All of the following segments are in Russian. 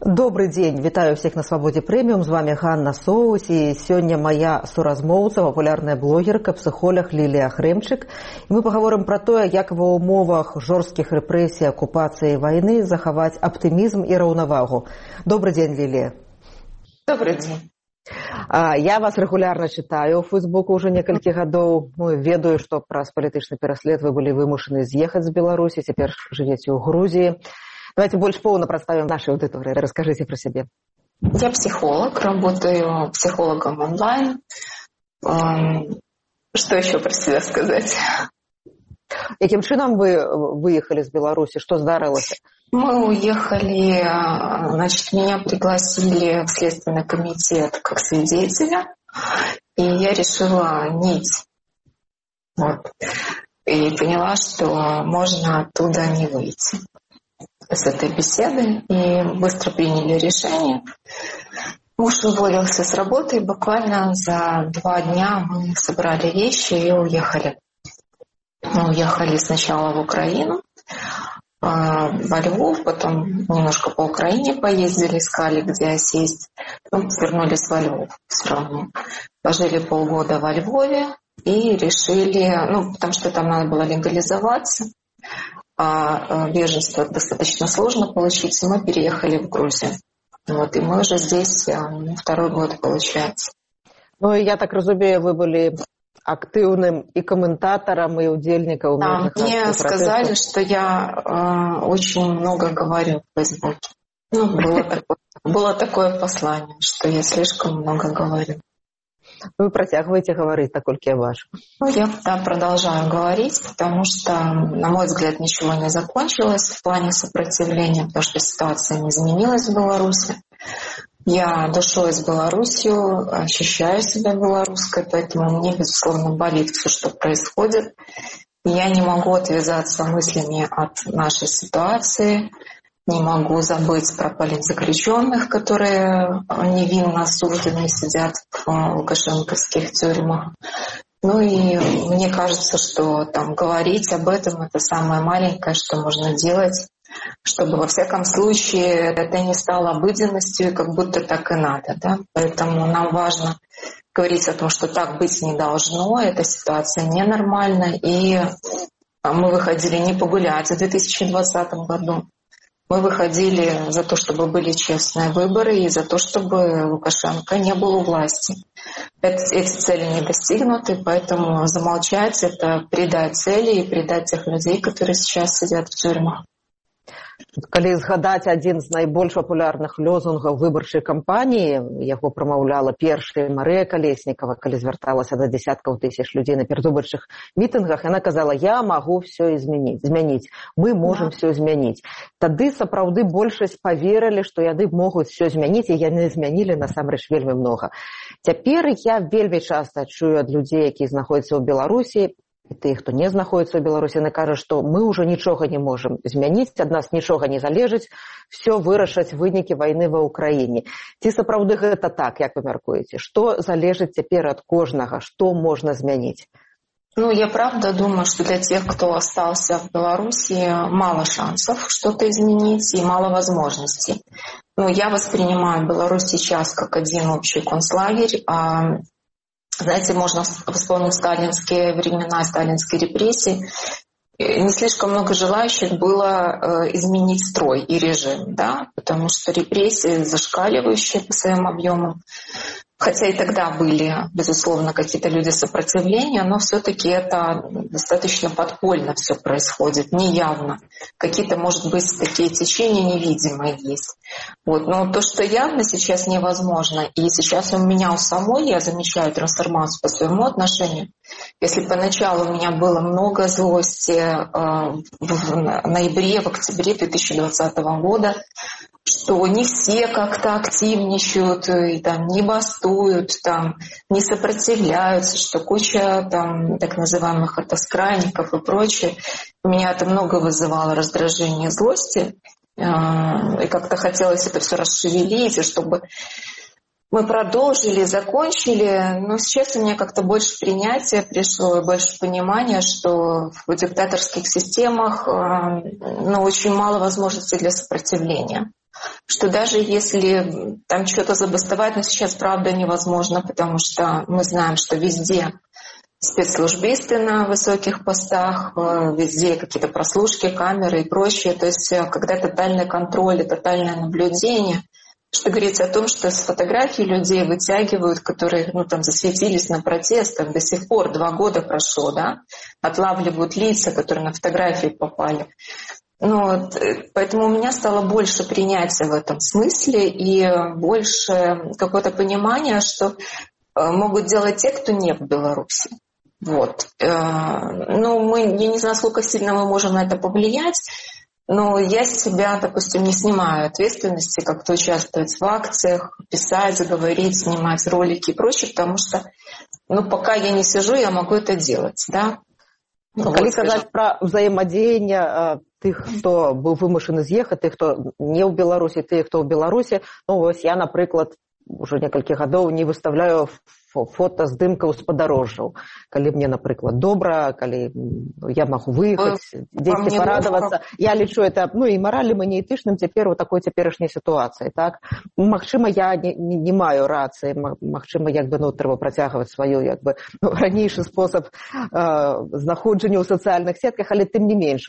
Добрый день, вітаю всех на Свободе Премиум, с вами Ганна Соус, и сегодня моя суразмоўца, популярная блогерка, психолог Лілія Хрэмчык. И мы поговорим про то, как в умовах жорсткіх рэпрэсій, оккупации и войны захаваць оптимизм и раўнавагу. Добрый день, Лілія. Добрый день. Я вас регулярно читаю в Фейсбуку уже несколько годов. Ведаю, что праз палітычны пераслед вы были вымушаны з'ехаць з Беларусі, теперь живете в Грузии. Давайте больше полно представим нашей аудитории. Расскажите про себя. Я психолог, работаю психологом онлайн. Что еще про себя сказать? Яким чином вы выехали из Беларуси? Что здарылася? Мы уехали, значит, меня пригласили в Следственный комитет как свидетеля, и я решила нить. Вот. И поняла, что можно оттуда не выйти с этой беседы, и быстро приняли решение. Муж уволился с работы, и буквально за 2 дня мы собрали вещи и уехали. Мы уехали сначала в Украину, во Львов, потом немножко по Украине поездили, искали, где осесть. Потом вернулись во Львов все равно. Пожили полгода во Львове и решили, потому что там надо было легализоваться, а беженство достаточно сложно получить, и мы переехали в Грузию. Вот, и мы уже здесь 2-й год, получается. Я так разумею, вы были активным и комментатором, и удельником. Да, мне сказали, что я очень много говорю в Фейсбуке. Было такое послание, что я слишком много говорю. Вы протягиваете говорить, наколькі я бачу. Я продолжаю говорить, потому что, на мой взгляд, ничего не закончилось в плане сопротивления, потому что ситуация не изменилась в Беларуси. Я душой с Беларусью, ощущаю себя белорусской, поэтому мне, безусловно, болит все, что происходит. Я не могу отвязаться мыслями от нашей ситуации, не могу забыть про политзаключенных, которые невинно осуждены сидят в лукашенковских тюрьмах. И мне кажется, что говорить об этом — это самое маленькое, что можно делать, чтобы во всяком случае это не стало обыденностью, и как будто так и надо. Да? Поэтому нам важно говорить о том, что так быть не должно, эта ситуация ненормальна, и мы выходили не погулять в 2020 году. Мы выходили за то, чтобы были честные выборы, и за то, чтобы Лукашенко не был у власти. Эти цели не достигнуты, поэтому замолчать — это предать цели и предать тех людей, которые сейчас сидят в тюрьмах. Калі згадаць адзін з найбольш папулярных лозунгаў выбарчай кампаніі, яго прамаўляла першая Марыя Калеснікава, калі звярталася да дзесяткаў тысяч людзей на перадвыбарчых мітынгах, яна казала: «Я магу все змяніць, мы можам все змяніць». Тады сапраўды большасць поверылі, што яны могуць все змяніць, і яны змянілі насамрэч вельмі многа. Цяпер я вельмі часта чую ад людзей, якія знаходзяцца ў Беларусі, і тых, хто не знаходіцца ў Беларусі, яны кажуць, што мы ўжо нічога не можам змяніць, ад нас нічога не залежыць, все вырашаць вынікі вайны ва Ўкраіне. Ці сапраўды гэта так, як вы мяркуеце? Што залежыць цяпер ад кожнага, што можна змяніць? Я правда думаю, что для тех, кто остался в Беларуси, мало шансов что-то изменить и мало возможностей. Я воспринимаю Беларусь сейчас как один общий концлагерь. Знаете, можно вспомнить сталинские времена, сталинские репрессии. Не слишком много желающих было изменить строй и режим, да, потому что репрессии зашкаливающие по своим объемам. Хотя и тогда были, безусловно, какие-то люди сопротивления, но все-таки это достаточно подпольно все происходит, неявно. Какие-то, может быть, такие течения невидимые есть. Но то, что явно сейчас невозможно, и сейчас у меня у самой, я замечаю трансформацию по своему отношению. Если поначалу у меня было много злости в ноябре, в октябре 2020 года, что не все как-то активничают, и не бастуют, не сопротивляются, что куча так называемых автоскрайников и прочее. У меня это много вызывало раздражение, злости, и как-то хотелось это все расшевелить, и чтобы мы продолжили, закончили, но сейчас у меня как-то больше принятия пришло, больше понимания, что в диктаторских системах очень мало возможностей для сопротивления. что даже если там что-то забастовать, но сейчас, правда, невозможно, потому что мы знаем, что везде спецслужбисты на высоких постах, везде какие-то прослушки, камеры и прочее. То есть когда тотальный контроль и тотальное наблюдение, что говорится о том, что с фотографий людей вытягивают, которые там засветились на протестах, до сих пор 2 года прошло, да, отлавливают лица, которые на фотографии попали. Поэтому у меня стало больше принятия в этом смысле и больше какое-то понимание, что могут делать те, кто не в Беларуси. Я не знаю, сколько сильно мы можем на это повлиять, но я с себя, допустим, не снимаю ответственности, как-то участвовать в акциях, писать, говорить, снимать ролики и прочее, потому что пока я не сижу, я могу это делать, да. Калі казаць пра ўзаемадзеянне тых, хто быў вымушаны з'ехаць, тых, хто не ў Беларусі, тых, хто ў Беларусі, я, напрыклад, уже некалькі гадоў не выставляю фота здымкаў з падарожжаў. Калі мне, напрыклад, добра, калі я магу выехаць, дзесьці парадавацца. Я лічу это і маральным, і неэтычным цяпер у такой цяперашняй сітуацыі. Так? Магчыма, я не маю рацыі, магчыма, трэба працягваць сваю ранейшы спосаб знаходжання ў сацыяльных сетках, але тым не менш.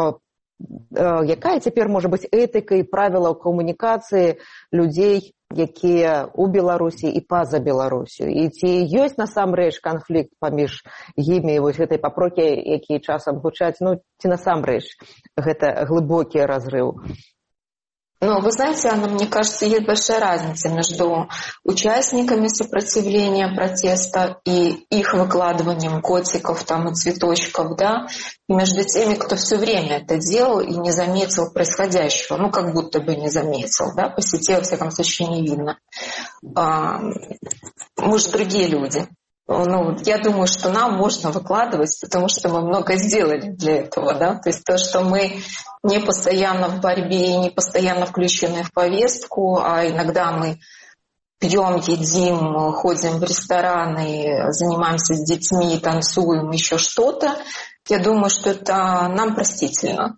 Якая цяпер можа быць этыка і правіла ў камунікацыі людзей, якія ў Беларусі і па-за Беларусю? І ці ёсць насамрэч канфлікт паміж імі і гэтай папрокі, якія часам гучаць, ці насамрэч гэта глыбокі разрыв? Вы знаете, Анна, мне кажется, есть большая разница между участниками сопротивления протеста и их выкладыванием котиков и цветочков, да, и между теми, кто все время это делал и не заметил происходящего, как будто бы не заметил, да, по сети, во всяком случае, не видно. Мы же другие люди. Я думаю, что нам можно выкладывать, потому что мы много сделали для этого, да, то есть то, что мы не постоянно в борьбе, не постоянно включены в повестку, а иногда мы пьем, едим, ходим в рестораны, занимаемся с детьми, танцуем, еще что-то, я думаю, что это нам простительно.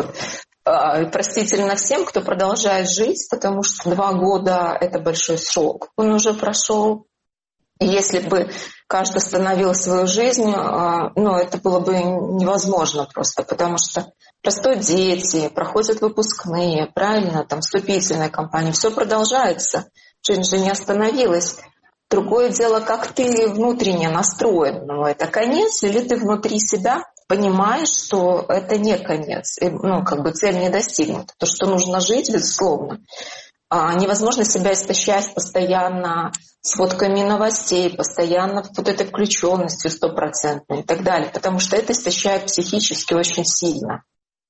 Простительно всем, кто продолжает жить, потому что 2 года — это большой срок. Он уже прошел. И если бы каждый остановил свою жизнь, это было бы невозможно просто, потому что растут дети, проходят выпускные, правильно, вступительная кампания, все продолжается, жизнь же не остановилась. Другое дело, как ты внутренне настроен, это конец, или ты внутри себя понимаешь, что это не конец, цель не достигнута. То, что нужно жить, безусловно. Невозможно себя истощать постоянно сводками новостей, постоянно этой включенностью 100% и так далее, потому что это истощает психически очень сильно.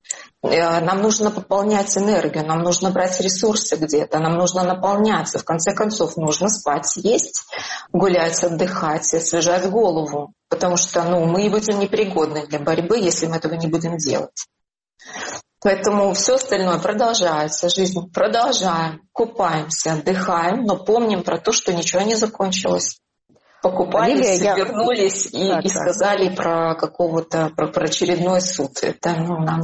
Нам нужно пополнять энергию, нам нужно брать ресурсы где-то, нам нужно наполняться. В конце концов, нужно спать, есть, гулять, отдыхать, освежать голову, потому что мы будем непригодны для борьбы, если мы этого не будем делать. Поэтому все остальное продолжается, жизнь продолжаем, купаемся, отдыхаем, но помним про то, что ничего не закончилось. Покупались, вернулись и сказали про про очередной суд. Это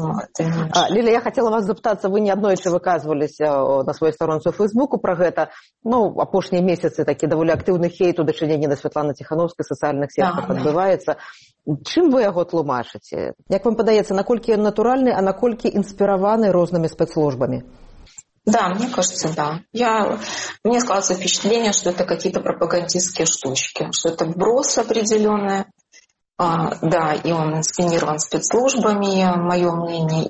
не Лиля, я хотела вас запытаться, вы неаднойчы выказывались на своей сторонце в Фейсбуку про гэта. Апошнія месяцы такі даволі актыўны хейт у дачыненні да Святланы Ціхановскай в сацыяльных сетках адбываецца. Чым вы яго тлумачыце? Як вам падаецца, наколькі ён натуральны, а наколькі інспіраваны рознымі спецслужбамі? Да, мне кажется, да. Мне складывается впечатление, что это какие-то пропагандистские штучки, что это вброс определенный. Да, и он инсценирован спецслужбами, мое мнение.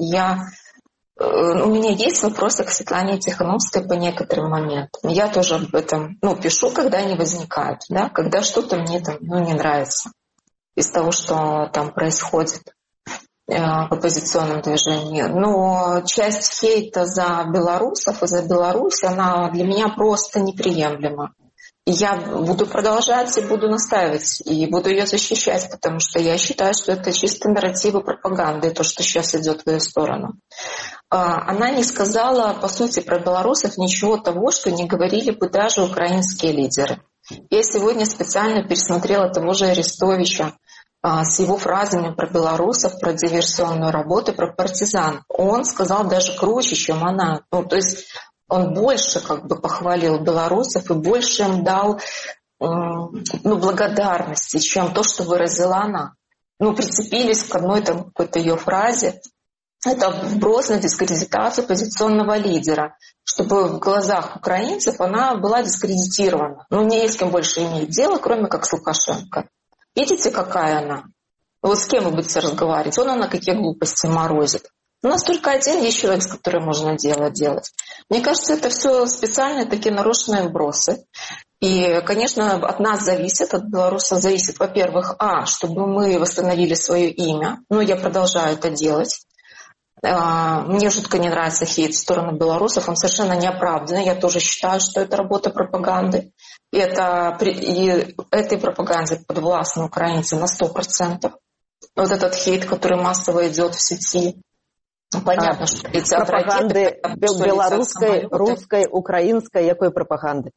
У меня есть вопросы к Светлане Тихановской по некоторым моментам. Я тоже об этом пишу, когда они возникают, да, когда что-то мне не нравится из того, что там происходит в оппозиционном движении. Но часть хейта за белорусов и за Беларусь, она для меня просто неприемлема. И я буду продолжать и буду настаивать, и буду ее защищать, потому что я считаю, что это чисто нарративы пропаганды, то, что сейчас идет в ее сторону. Она не сказала, по сути, про белорусов ничего того, что не говорили бы даже украинские лидеры. Я сегодня специально пересмотрела того же Арестовича с его фразами про белорусов, про диверсионную работу, про партизан. Он сказал даже круче, чем она. То есть Он больше как бы похвалил белорусов и больше им дал благодарности, чем то, что выразила она. Прицепились к одной там какой-то ее фразе. Это вброс на дискредитацию позиционного лидера, чтобы в глазах украинцев она была дискредитирована. Не с кем больше иметь дело, кроме как с Лукашенко. Видите, какая она? Вот с кем вы будете разговаривать? Она какие глупости морозит. У нас только один есть человек, с которым можно делать. Мне кажется, это все специальные такие нарочные вбросы. И, конечно, от нас зависит, от белорусов зависит, во-первых, чтобы мы восстановили свое имя. Я продолжаю это делать. Мне жутко не нравится хейт в сторону белорусов, он совершенно неоправданный. Я тоже считаю, что это работа пропаганды. И этой пропаганде подвластны украинцы на 100%. Вот этот хейт, который массово идет в сети. Понятно, что летят пропаганды белорусской, русской, украинской, какой пропаганды?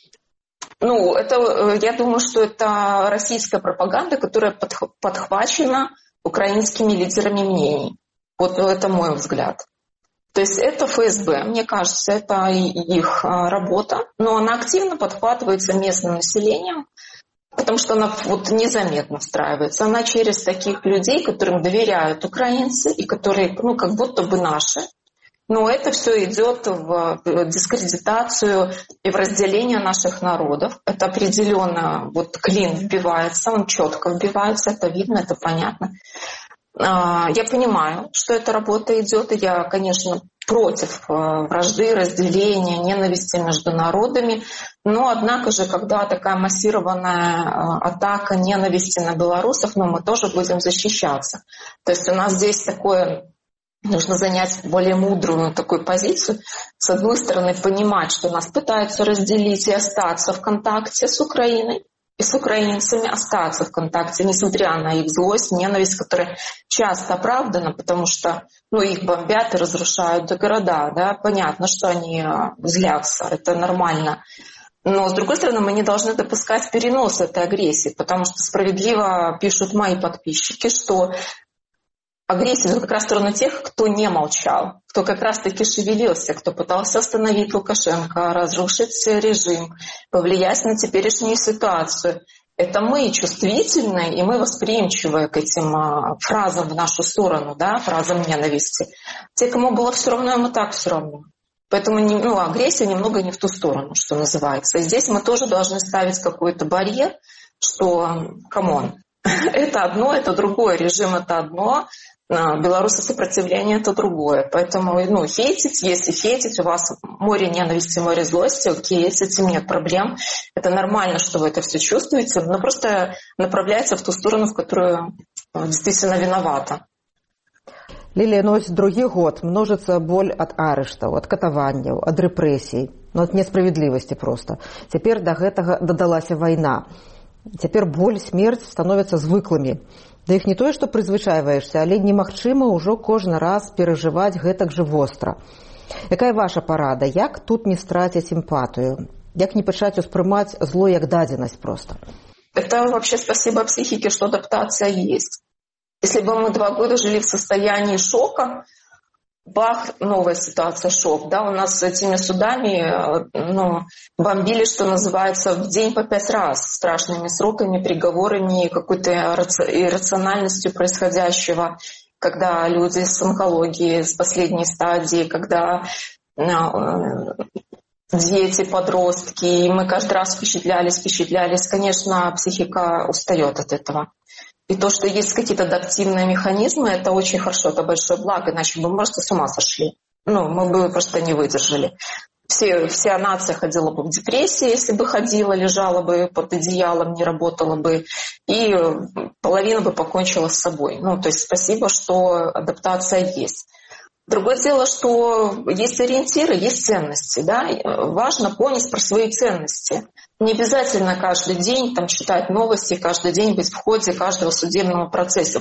Я думаю, что это российская пропаганда, которая подхвачена украинскими лидерами мнений. Вот это мой взгляд. То есть это ФСБ, мне кажется, это их работа, но она активно подхватывается местным населением, потому что она незаметно встраивается. Она через таких людей, которым доверяют украинцы и которые, как будто бы наши. Но это все идет в дискредитацию и в разделение наших народов. Это определенно клин вбивается, он четко вбивается, это видно, это понятно. Я понимаю, что эта работа идет, и я, конечно, против вражды, разделения, ненависти между народами. Но, однако же, когда такая массированная атака ненависти на белорусов, мы тоже будем защищаться. То есть у нас здесь нужно занять более мудрую такую позицию. С одной стороны, понимать, что нас пытаются разделить и остаться в контакте с Украиной, и с украинцами остаться в контакте, несмотря на их злость, ненависть, которая часто оправдана, потому что их бомбят и разрушают города. Да? Понятно, что они злятся, это нормально. Но, с другой стороны, мы не должны допускать перенос этой агрессии, потому что справедливо пишут мои подписчики, что агрессия идет как раз в сторону тех, кто не молчал, кто как раз-таки шевелился, кто пытался остановить Лукашенко, разрушить режим, повлиять на теперешнюю ситуацию. Это мы чувствительные, и мы восприимчивые к этим фразам в нашу сторону, да, фразам ненависти. Те, кому было все равно, им и так все равно. Поэтому агрессия немного не в ту сторону, что называется. И здесь мы тоже должны ставить какой-то барьер, что, камон, это одно, это другое, режим это одно, белорусы сопротивление это другое. Поэтому, хейтить, если хейтить, у вас море ненависти, море злости, окей, с этим нет проблем. Это нормально, что вы это все чувствуете, но просто направляется в ту сторону, в которую действительно виновата. Лілія, ось другі год множыцца боль ад арыштаў, ад катаванняў, ад рэпрэсій, ад несправядлівасці проста. Цяпер да гэтага дадалася вайна. Цяпер боль, смерць становяцца звыклымі. Да іх не тое, што прызвычайваешся, але немагчыма ўжо кожны раз перажываць гэтак жа востра. Якая ваша парада? Як тут не страціць эмпатыю? Як не пачаць успрымаць зло як дадзенасць просто? Это вообще спасибо психике, что адаптация есть. Если бы мы 2 года жили в состоянии шока, бах, новая ситуация, шок. Да? У нас с этими судами бомбили, что называется, в день по 5 раз, страшными сроками, приговорами, какой-то иррациональностью происходящего, когда люди с онкологией, с последней стадии, когда дети, подростки, и мы каждый раз впечатлялись. Конечно, психика устает от этого. И то, что есть какие-то адаптивные механизмы, это очень хорошо, это большое благо, иначе бы мы просто с ума сошли. Мы бы просто не выдержали. Вся нация ходила бы в депрессии, если бы ходила, лежала бы под одеялом, не работала бы, и половина бы покончила с собой. То есть спасибо, что адаптация есть. Другое дело, что есть ориентиры, есть ценности. Да? Важно помнить про свои ценности. Не обязательно каждый день читать новости, каждый день быть в курсе каждого судебного процесса.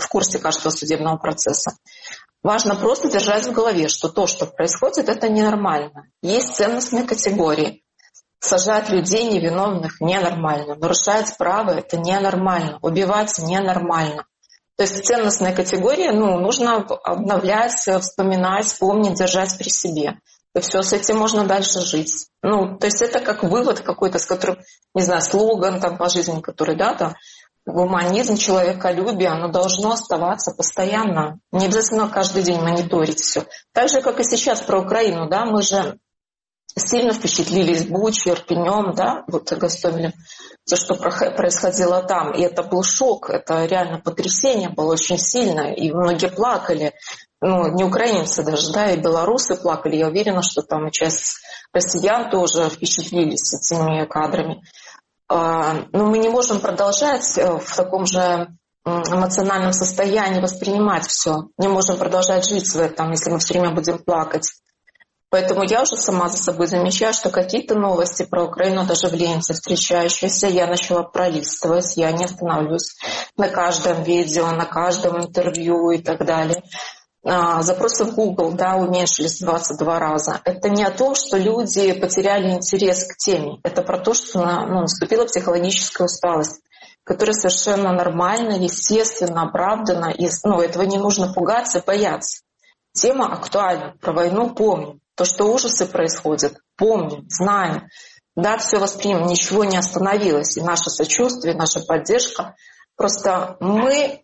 Важно просто держать в голове, что то, что происходит, это ненормально. Есть ценностные категории. Сажать людей невиновных ненормально. Нарушать право — это ненормально. Убивать ненормально. То есть ценностные категории нужно обновлять, вспоминать, помнить, держать при себе. и все, с этим можно дальше жить. Ну, то есть это как вывод какой-то, с которым, не знаю, слоган там по жизни, который, да, там, гуманизм, человеколюбие, оно должно оставаться постоянно. Не обязательно каждый день мониторить все. Так же, как и сейчас про Украину, да, мы же сильно впечатлились Бучей, Ирпенем, да, вот Гостомелем, то, что происходило там. И это был шок, это реально потрясение было очень сильное, и многие плакали. Ну, не украинцы даже, да, и белорусы плакали. Я уверена, что там и часть россиян тоже впечатлились этими кадрами. Но мы не можем продолжать в таком же эмоциональном состоянии воспринимать все. Не можем продолжать жить в этом, если мы все время будем плакать. Поэтому я уже сама за собой замечаю, что какие-то новости про Украину, даже в ленте встречающиеся, я начала пролистывать, я не остановлюсь на каждом видео, на каждом интервью и так далее. Запросы в Google, да, уменьшились 22 раза. Это не о том, что люди потеряли интерес к теме. Это про то, что наступила психологическая усталость, которая совершенно нормально, естественно, оправдана. И этого не нужно пугаться, бояться. Тема актуальна. Про войну помним. То, что ужасы происходят, помним, знаем. Да, все воспримем, ничего не остановилось. И наше сочувствие, наша поддержка. Просто мы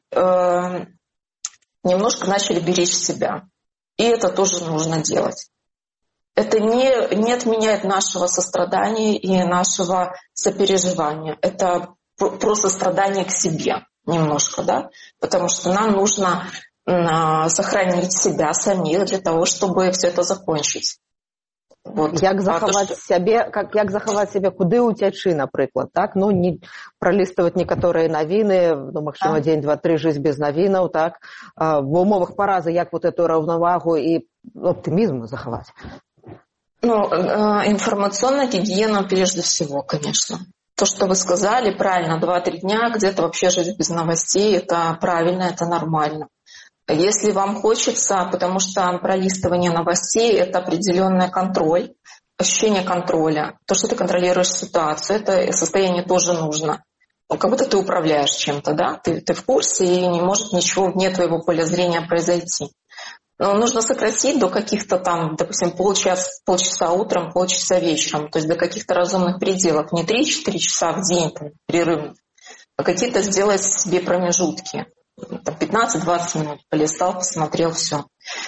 немножко начали беречь себя. И это тоже нужно делать. Это не отменяет нашего сострадания и нашего сопереживания. Это просто страдание к себе немножко, да? Потому что нам нужно сохранить себя самих для того, чтобы все это закончить. Вот. Як захаваць сябе куды ўцячы, напрыклад, так? Ну, не праліставаць некаторыя навіны, ну, магчыма, дзень, два, тры жыць без навінаў, так? В умовах паразы, як вот эту раўнавагу і оптымізм захаваць? Ну, информационная гигиена прежде всего, конечно. То, что вы сказали, правильно, 2-3 дня где-то вообще жить без новостей, это правильно, это нормально. Если вам хочется, потому что пролистывание новостей — это определенный контроль, ощущение контроля, то, что ты контролируешь ситуацию, это состояние тоже нужно. Как будто ты управляешь чем-то, да? Ты в курсе, и не может ничего вне твоего поля зрения произойти. Но нужно сократить до каких-то там, допустим, полчаса утром, полчаса вечером, то есть до каких-то разумных пределов. Не 3-4 часа в день перерыв, а какие-то сделать себе промежутки. 15-20 минут полистал, посмотрел, все.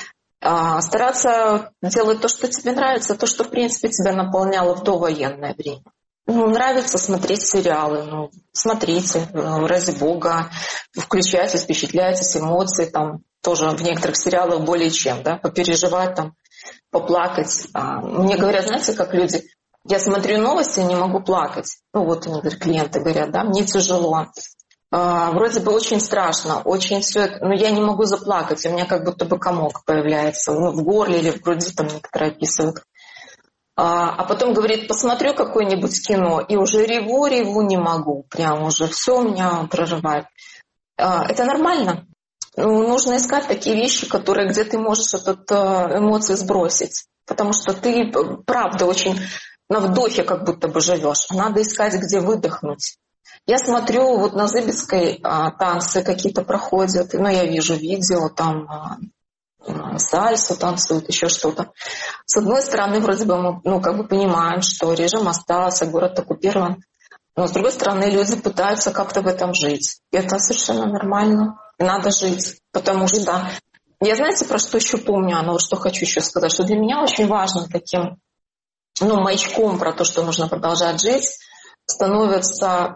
Стараться делать то, что тебе нравится, то, что, в принципе, тебя наполняло в довоенное время. Ну, нравится смотреть сериалы, ну, смотрите, ради бога, включайтесь, впечатляйтесь, эмоции, там, тоже в некоторых сериалах более чем, да, попереживать, там, поплакать. Мне говорят, знаете, как люди, я смотрю новости и не могу плакать. Ну, вот они, клиенты говорят, да, мне тяжело. Вроде бы очень страшно, очень все, но я не могу заплакать, у меня как будто бы комок появляется, ну, в горле или в груди, там некоторые описывают. А потом говорит, посмотрю какое-нибудь кино, и уже реву не могу, прям уже все у меня прорывает. Это нормально. Нужно искать такие вещи, где ты можешь эмоции сбросить, потому что ты, правда, очень на вдохе как будто бы живешь. Надо искать, где выдохнуть. Я смотрю, вот на Зыбецкой танцы какие-то проходят, ну, я вижу видео, там сальсу танцуют, еще что-то. С одной стороны, вроде бы мы, ну, как бы понимаем, что режим остался, город оккупирован, но с другой стороны, люди пытаются как-то в этом жить. И это совершенно нормально. И надо жить, потому что... Я, знаете, про что еще помню, вот что хочу еще сказать, что для меня очень важным таким, ну, маячком про то, что нужно продолжать жить, становятся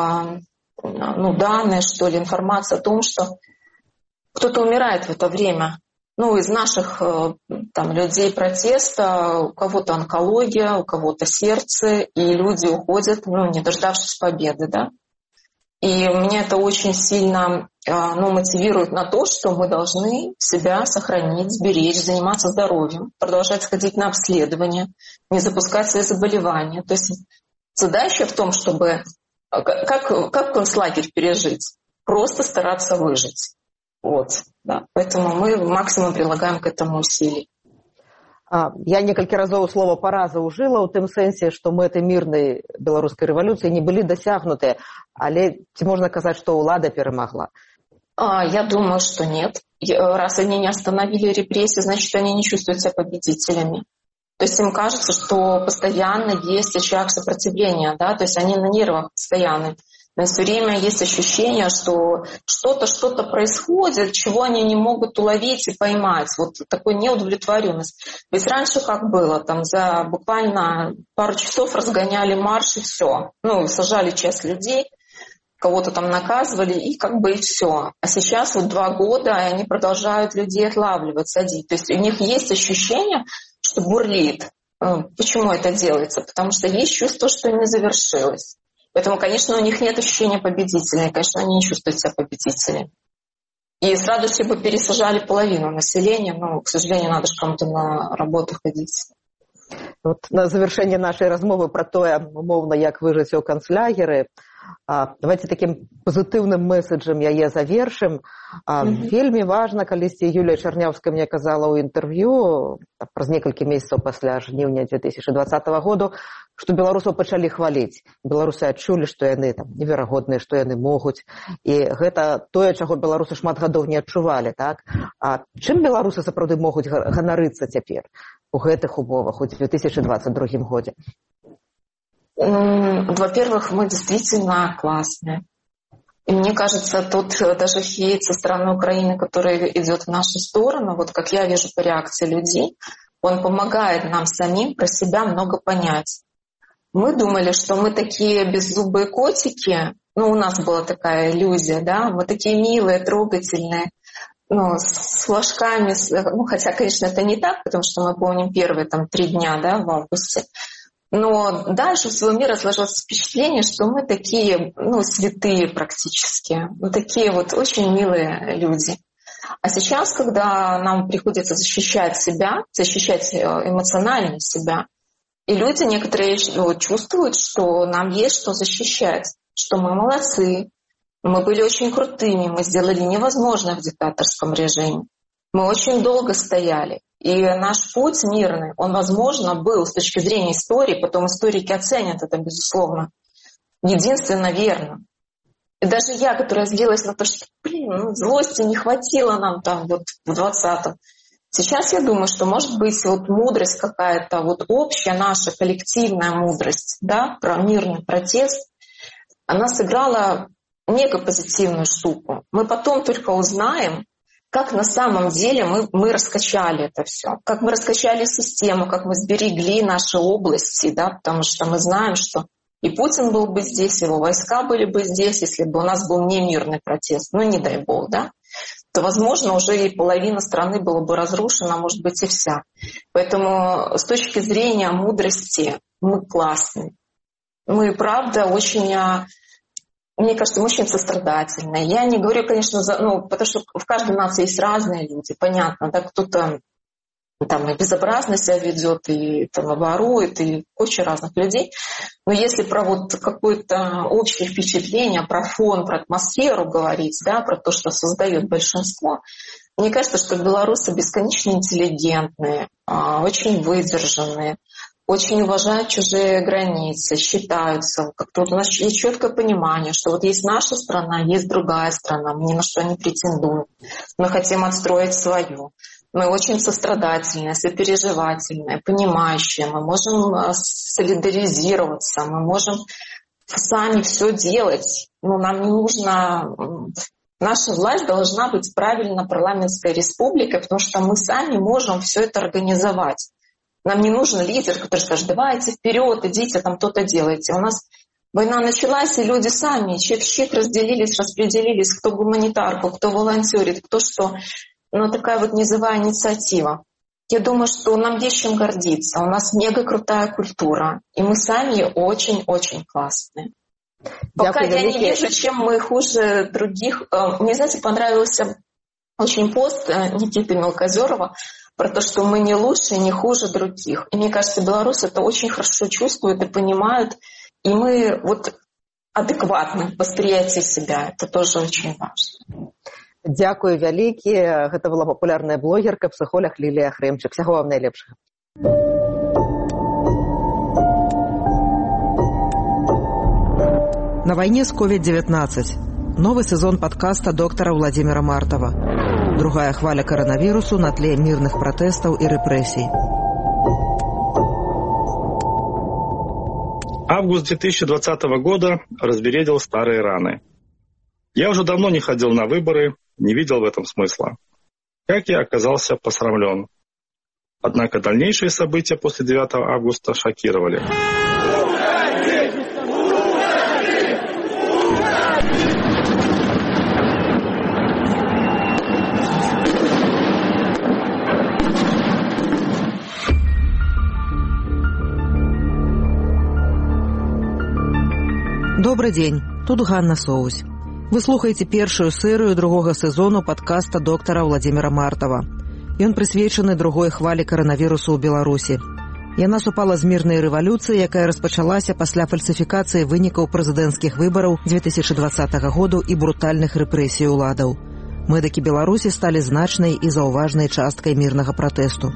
данные, что ли, информация о том, что кто-то умирает в это время. Ну, из наших там людей протеста, у кого-то онкология, у кого-то сердце, и люди уходят, ну, не дождавшись победы, да. И меня это очень сильно мотивирует на то, что мы должны себя сохранить, сберечь, заниматься здоровьем, продолжать ходить на обследования, не запускать свои заболевания. То есть задача в том, чтобы как концлагерь пережить, просто стараться выжить. Вот, да. Поэтому мы максимум прилагаем к этому усилий. Я некалькі разоў слова параза ўжыла ў тым сэнсе, што мэты мірнай беларускай рэвалюцыі не былі дасягнутыя, але ці можна казаць, што ўлада перамагла? Я думаю, что нет. Раз они не остановили репрессии, значит, они не чувствуют себя победителями. То есть им кажется, что постоянно есть очаг сопротивления, да, то есть они на нервах постоянно. Но все время есть ощущение, что что-то происходит, чего они не могут уловить и поймать. Вот такой неудовлетворенность. Ведь раньше как было? Там за буквально пару часов разгоняли марш и все. Сажали часть людей, кого-то там наказывали, и и все. А сейчас 2 года, и они продолжают людей отлавливать, садить. То есть у них есть ощущение, что бурлит. Почему это делается? Потому что есть чувство, что не завершилось. Поэтому, конечно, у них нет ощущения победителя, и, конечно, они не чувствуют себя победителями. И с радостью бы пересажали половину населения, но, к сожалению, надо же кому-то на работу ходить. На завершэнне нашай размовы пра тое, умоўна, як выжыць у канцлягеры, давайте такім пазітыўным месседжам яе завершым. Вельмі важна, калісьці Юлія Чарнявская мне казала ў інтэрв'ю праз некалькі месяцаў пасля жніўня 2020 году, што беларусаў пачалі хваліць. Беларусы адчулі, што яны неверагодныя, што яны могуць. І гэта тое, чаго беларусы шмат гадоў не адчувалі. Так? А чым беларусы сапраўды могуць ганарыцца цяпер у гэтых умовах у 2022 годзе? Во-первых, мы действительно классные. И мне кажется, тут даже хейт со стороны Украины, который идет в нашу сторону, вот как я вижу по реакции людей, он помогает нам самим про себя много понять. Мы думали, что мы такие беззубые котики, у нас была такая иллюзия, да, мы такие милые, трогательные, с флажками, хотя, конечно, это не так, потому что мы помним первые 3 дня, да, в августе. Но дальше в своем мире сложилось впечатление, что мы такие, святые практически, такие очень милые люди. А сейчас, когда нам приходится защищать себя, защищать эмоционально себя, и люди некоторые чувствуют, что нам есть что защищать, что мы молодцы, мы были очень крутыми, мы сделали невозможное в диктаторском режиме. Мы очень долго стояли. И наш путь мирный, он, возможно, был с точки зрения истории, потом историки оценят это, безусловно, единственно верно. И даже я, которая злилась на то, что, злости не хватило нам в 20-м. Сейчас я думаю, что, может быть, мудрость какая-то, общая наша коллективная мудрость, да, про мирный протест, она сыграла мега позитивную штуку. Мы потом только узнаем, как на самом деле мы раскачали это все, как мы раскачали систему, как мы сберегли наши области, да, потому что мы знаем, что и Путин был бы здесь, его войска были бы здесь, если бы у нас был не мирный протест, не дай бог, да, то, возможно, уже и половина страны была бы разрушена, а может быть и вся. Поэтому с точки зрения мудрости мы классные. Мы, правда, очень... Мне кажется, мы очень сострадательные. Я не говорю, конечно, потому что в каждой нации есть разные люди, понятно, да, кто-то и безобразно себя ведет, и ворует, и куча разных людей. Но если про какое-то общее впечатление, про фон, про атмосферу говорить, да, про то, что создает большинство, мне кажется, что белорусы бесконечно интеллигентные, очень выдержанные, очень уважают чужие границы, считаются, как-то у нас есть четкое понимание, что есть наша страна, есть другая страна, мы ни на что не претендуем, мы хотим отстроить свою. Мы очень сострадательные, сопереживательные, понимающие, мы можем солидаризироваться, мы можем сами все делать. Нам не нужно... Наша власть должна быть правильно парламентской республикой, потому что мы сами можем все это организовать. Нам не нужен лидер, который скажет: давайте вперед, идите, то-то делайте. У нас война началась, и люди сами чик-чик разделились, распределились, кто гуманитарку, кто волонтерит, кто что. Такая низовая инициатива. Я думаю, что нам есть чем гордиться. У нас мега крутая культура, и мы сами очень-очень классные. Пока я не вижу, чем мы хуже других. Мне, знаете, понравился очень пост Никиты Мелкозерова про то, что мы не лучше и не хуже других. И мне кажется, белорусы это очень хорошо чувствуют и понимают. И мы адекватны в восприятии себя. Это тоже очень важно. Дзякуй вялікі. Гэта была папулярная блогерка, псіхолог Лілія Хрэмчык. Всяго вам найлепшага. На войне с COVID-19. Новый сезон подкаста доктора Владимира Мартова. Другая хваля коронавирусу на тле мирных протестов и репрессий. Август 2020 года разбередил старые раны. Я уже давно не ходил на выборы, не видел в этом смысла. Как я оказался посрамлен. Однако дальнейшие события после 9 августа шокировали. Добрый день, тут Ганна Соусь. Вы слухаеце першую серыю другога сезону падкаста доктара Владимира Мартова. Ён прысвечаны другой хвалі каранавірусу ў Беларусі. Яна супала з мірнай рэвалюцыі, якая распачалася пасля фальсіфікацыі вынікаў прэзідэнцкіх выбараў 2020 году і брутальных рэпрэсій уладаў. Медыкі Беларусі сталі значнай і заўважнай часткай мірнага пратэсту.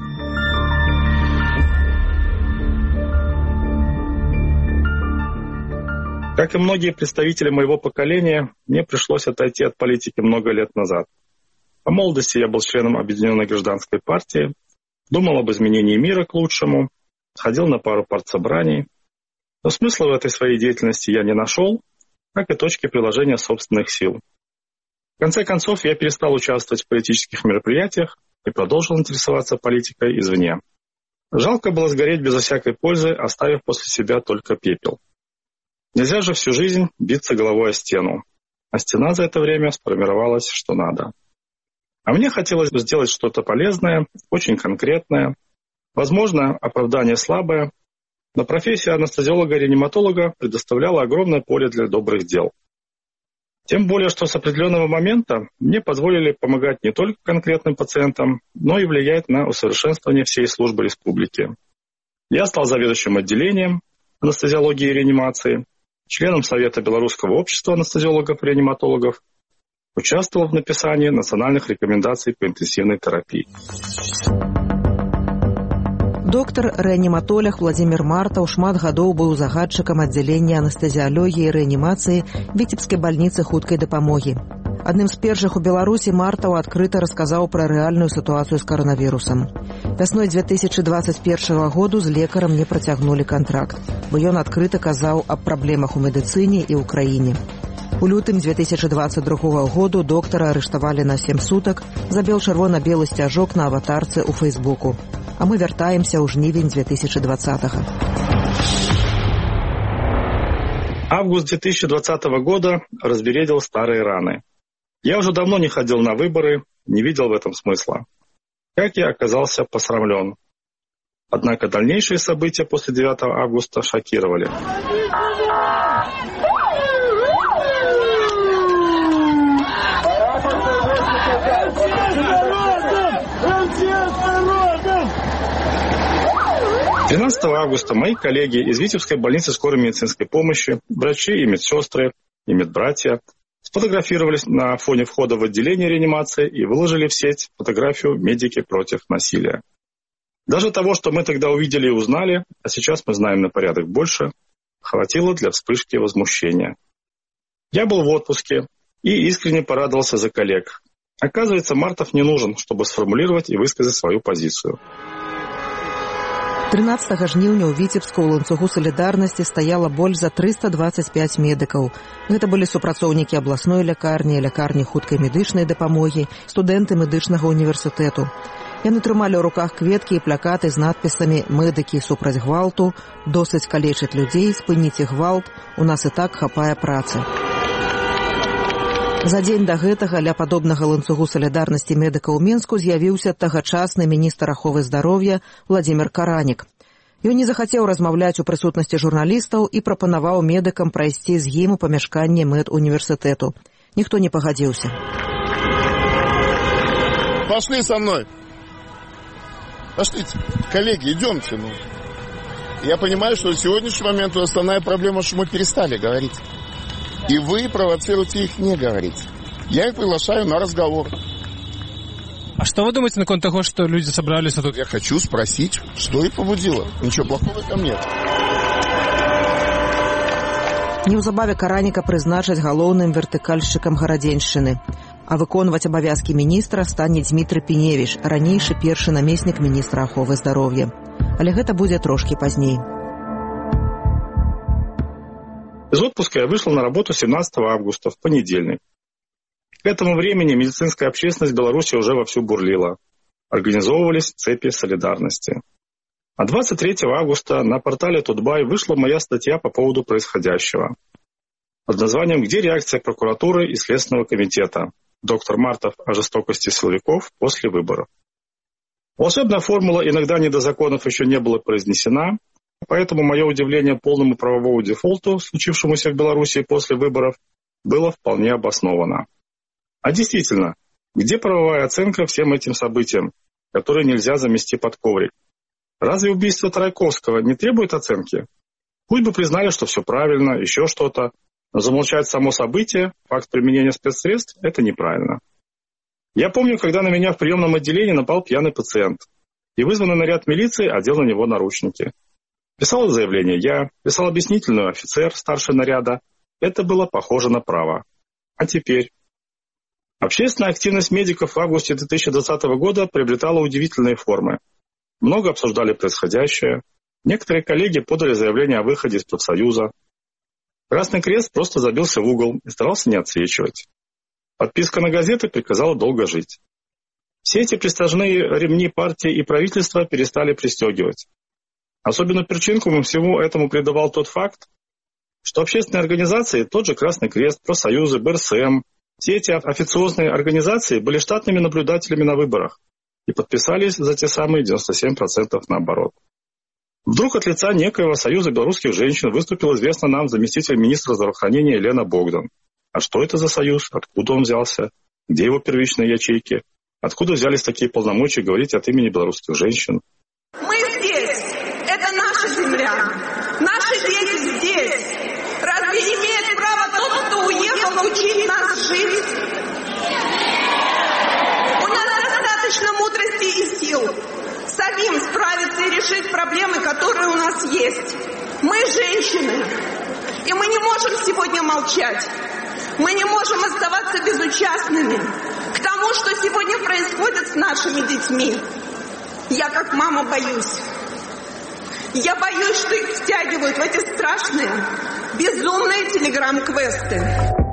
Как и многие представители моего поколения, мне пришлось отойти от политики много лет назад. По молодости я был членом Объединенной гражданской партии, думал об изменении мира к лучшему, ходил на пару партсобраний, но смысла в этой своей деятельности я не нашел, как и точки приложения собственных сил. В конце концов, я перестал участвовать в политических мероприятиях и продолжил интересоваться политикой извне. Жалко было сгореть безо всякой пользы, оставив после себя только пепел. Нельзя же всю жизнь биться головой о стену. А стена за это время сформировалась что надо. А мне хотелось сделать что-то полезное, очень конкретное. Возможно, оправдание слабое, но профессия анестезиолога-реаниматолога предоставляла огромное поле для добрых дел. Тем более, что с определенного момента мне позволили помогать не только конкретным пациентам, но и влиять на усовершенствование всей службы республики. Я стал заведующим отделением анестезиологии и реанимации, членом Совета Белорусского общества анестезиологов-реаниматологов, участвовал в написании национальных рекомендаций по интенсивной терапии. Доктар-рэаніматолог Владимир Мартаў шмат гадоў быў загадчыкам аддзялення анестэзіялогіі і рэанімацыі Віцебскай бальніцы хуткай дапамогі. Адным з першых у Беларусі Мартаў адкрыта расказаў пра рэальную сітуацыю з каранавірусам. Вясной 2021 году з лекарам не працягнулі кантракт, бо ён адкрыта казаў аб праблемах у медыцыне і ў краіне. У лютым 2022 году доктара арыштавалі на 7 сутак за бел-чырвона-белы сцяжок на аватарцы ў Фейсбуку. А мы вяртаемся ў жнівень 2020-го. Август 2020 года разбередил старые раны. Я уже давно не ходил на выборы, не видел в этом смысла. Как я оказался посрамлен. Однако дальнейшие события после 9 августа шокировали. – 13 августа мои коллеги из Витебской больницы скорой медицинской помощи, врачи и медсестры, и медбратья сфотографировались на фоне входа в отделение реанимации и выложили в сеть фотографию «Медики против насилия». Даже того, что мы тогда увидели и узнали, а сейчас мы знаем на порядок больше, хватило для вспышки возмущения. Я был в отпуске и искренне порадовался за коллег. Оказывается, Мартов не нужен, чтобы сформулировать и высказать свою позицию. 13 жніўня ў Віцебску ў ланцугу салідарнасці стаяла больш за 325 медыкаў. Гэта былі супрацоўнікі абласной лякарні, лякарні хуткай медычнай дапамогі, студэнты медычнага універсітэту. Яны трымалі ў руках кветкі і плакаты з надпісамі «Медыкі супраць гвалту», «Досыць калечыць людзей», «Спыніце гвалт», «У нас і так хапае працы». За дзень да гэтага ля падобнага ланцугу салідарнасці медыкаў у Менску з'явіўся тагачасны міністр аховы здароўя Владимир Каранік. Ён не захацеў размаўляць у прысутнасці журналістаў і прапанаваў медыкам прайсці з ім у памяшканне медуніверсітэту. Ніхто не пагадзіўся. Пошли со мной. Пошлите. Коллеги, идемте. Я понимаю, что в сегодняшний момент основная проблема, что мы перестали говорить. И вы провоцируете их не говорить. Я их приглашаю на разговор. А что вы думаете на конт того, что люди собрались тут? Я хочу спросить, что их побудило. Ничего плохого там нет. Неўзабаве Караніка прызначаць галоўным вертыкальшчыкам гарадзеншчыны. А выконваць абавязкі міністра стане Дмітрый Піневіч, ранейшы першы намеснік міністра аховы здароўя. Але гэта будзе трошкі пазней. Из отпуска я вышел на работу 17 августа, в понедельник. К этому времени медицинская общественность Беларуси уже вовсю бурлила. Организовывались цепи солидарности. А 23 августа на портале Тутбай вышла моя статья по поводу происходящего. Под названием «Где реакция прокуратуры и Следственного комитета? Доктор Мартов о жестокости силовиков после выборов». Волшебная формула «иногда не до законов» еще не была произнесена, поэтому мое удивление полному правовому дефолту, случившемуся в Беларуси после выборов, было вполне обосновано. А действительно, где правовая оценка всем этим событиям, которые нельзя замести под коврик? Разве убийство Тарайковского не требует оценки? Пусть бы признали, что все правильно, еще что-то, но замолчать само событие, факт применения спецсредств, это неправильно. Я помню, когда на меня в приемном отделении напал пьяный пациент, и вызванный наряд милиции одел на него наручники. Писал заявление я, писал объяснительную офицер, старший наряда. Это было похоже на право. А теперь? Общественная активность медиков в августе 2020 года приобретала удивительные формы. Много обсуждали происходящее. Некоторые коллеги подали заявление о выходе из профсоюза. Красный Крест просто забился в угол и старался не отсвечивать. Подписка на газеты приказала долго жить. Все эти пристяжные ремни партии и правительства перестали пристегивать. Особенно перчинку всему этому придавал тот факт, что общественные организации, тот же Красный Крест, профсоюзы, БРСМ, все эти официозные организации были штатными наблюдателями на выборах и подписались за те самые 97% наоборот. Вдруг от лица некоего Союза белорусских женщин выступил известный нам заместитель министра здравоохранения Елена Богдан. А что это за союз? Откуда он взялся? Где его первичные ячейки? Откуда взялись такие полномочия говорить от имени белорусских женщин? Мы здесь. Это наша земля. Наши дети здесь. Разве имеет право тот, кто уехал, учить нас жить? У нас достаточно мудрости и сил самим справиться и решить проблемы, которые у нас есть. Мы женщины, и мы не можем сегодня молчать. Мы не можем оставаться безучастными к тому, что сегодня происходит с нашими детьми. Я как мама боюсь. Я боюсь, что их втягивают в эти страшные, безумные телеграм-квесты.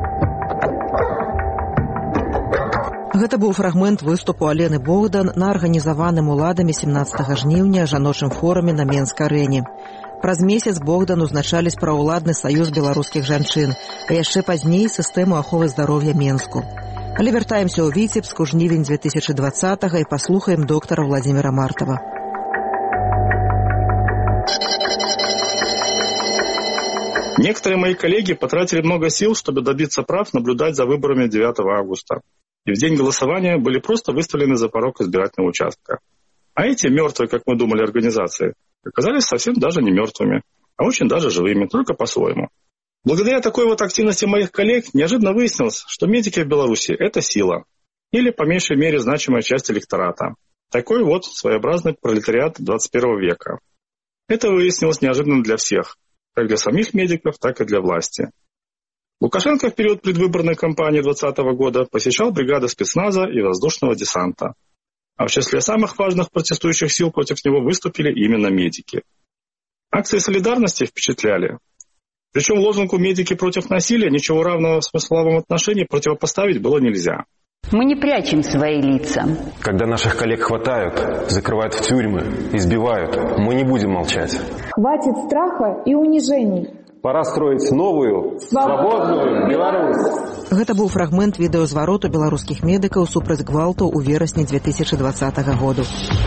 Гэта быў фрагмент выступу Алены Богдан на арганізаваным уладамі 17 жніўня жаночым форуме на Менск-арэне. Праз месяц Богдан узначаліць праўладны саюз беларускіх жанчын, а яшчэ пазней сістэму аховы здароўя Менску. Але вяртаемся ў Віцебск у жнівень 2020-го і паслухаем доктара Владимира Мартова. Некоторые мои коллеги потратили много сил, чтобы добиться прав наблюдать за выборами 9 августа. И в день голосования были просто выставлены за порог избирательного участка. А эти мертвые, как мы думали, организации оказались совсем даже не мертвыми, а очень даже живыми, только по-своему. Благодаря такой вот активности моих коллег неожиданно выяснилось, что медики в Беларуси – это сила. Или, по меньшей мере, значимая часть электората. Такой вот своеобразный пролетариат 21 века. Это выяснилось неожиданно для всех, как для самих медиков, так и для власти. Лукашенко в период предвыборной кампании 2020 года посещал бригады спецназа и воздушного десанта. А в числе самых важных протестующих сил против него выступили именно медики. Акции солидарности впечатляли. Причем лозунгу «медики против насилия» ничего равного в смысловом отношении противопоставить было нельзя. Мы не прячем свои лица. Когда наших коллег хватают, закрывают в тюрьмы, избивают, мы не будем молчать. Хватит страха и унижений. Пора строить новую, свободную Беларусь. Гэта быў фрагмент відэазвароту беларускіх медыкаў супраць гвалту ў верасні 2020 году.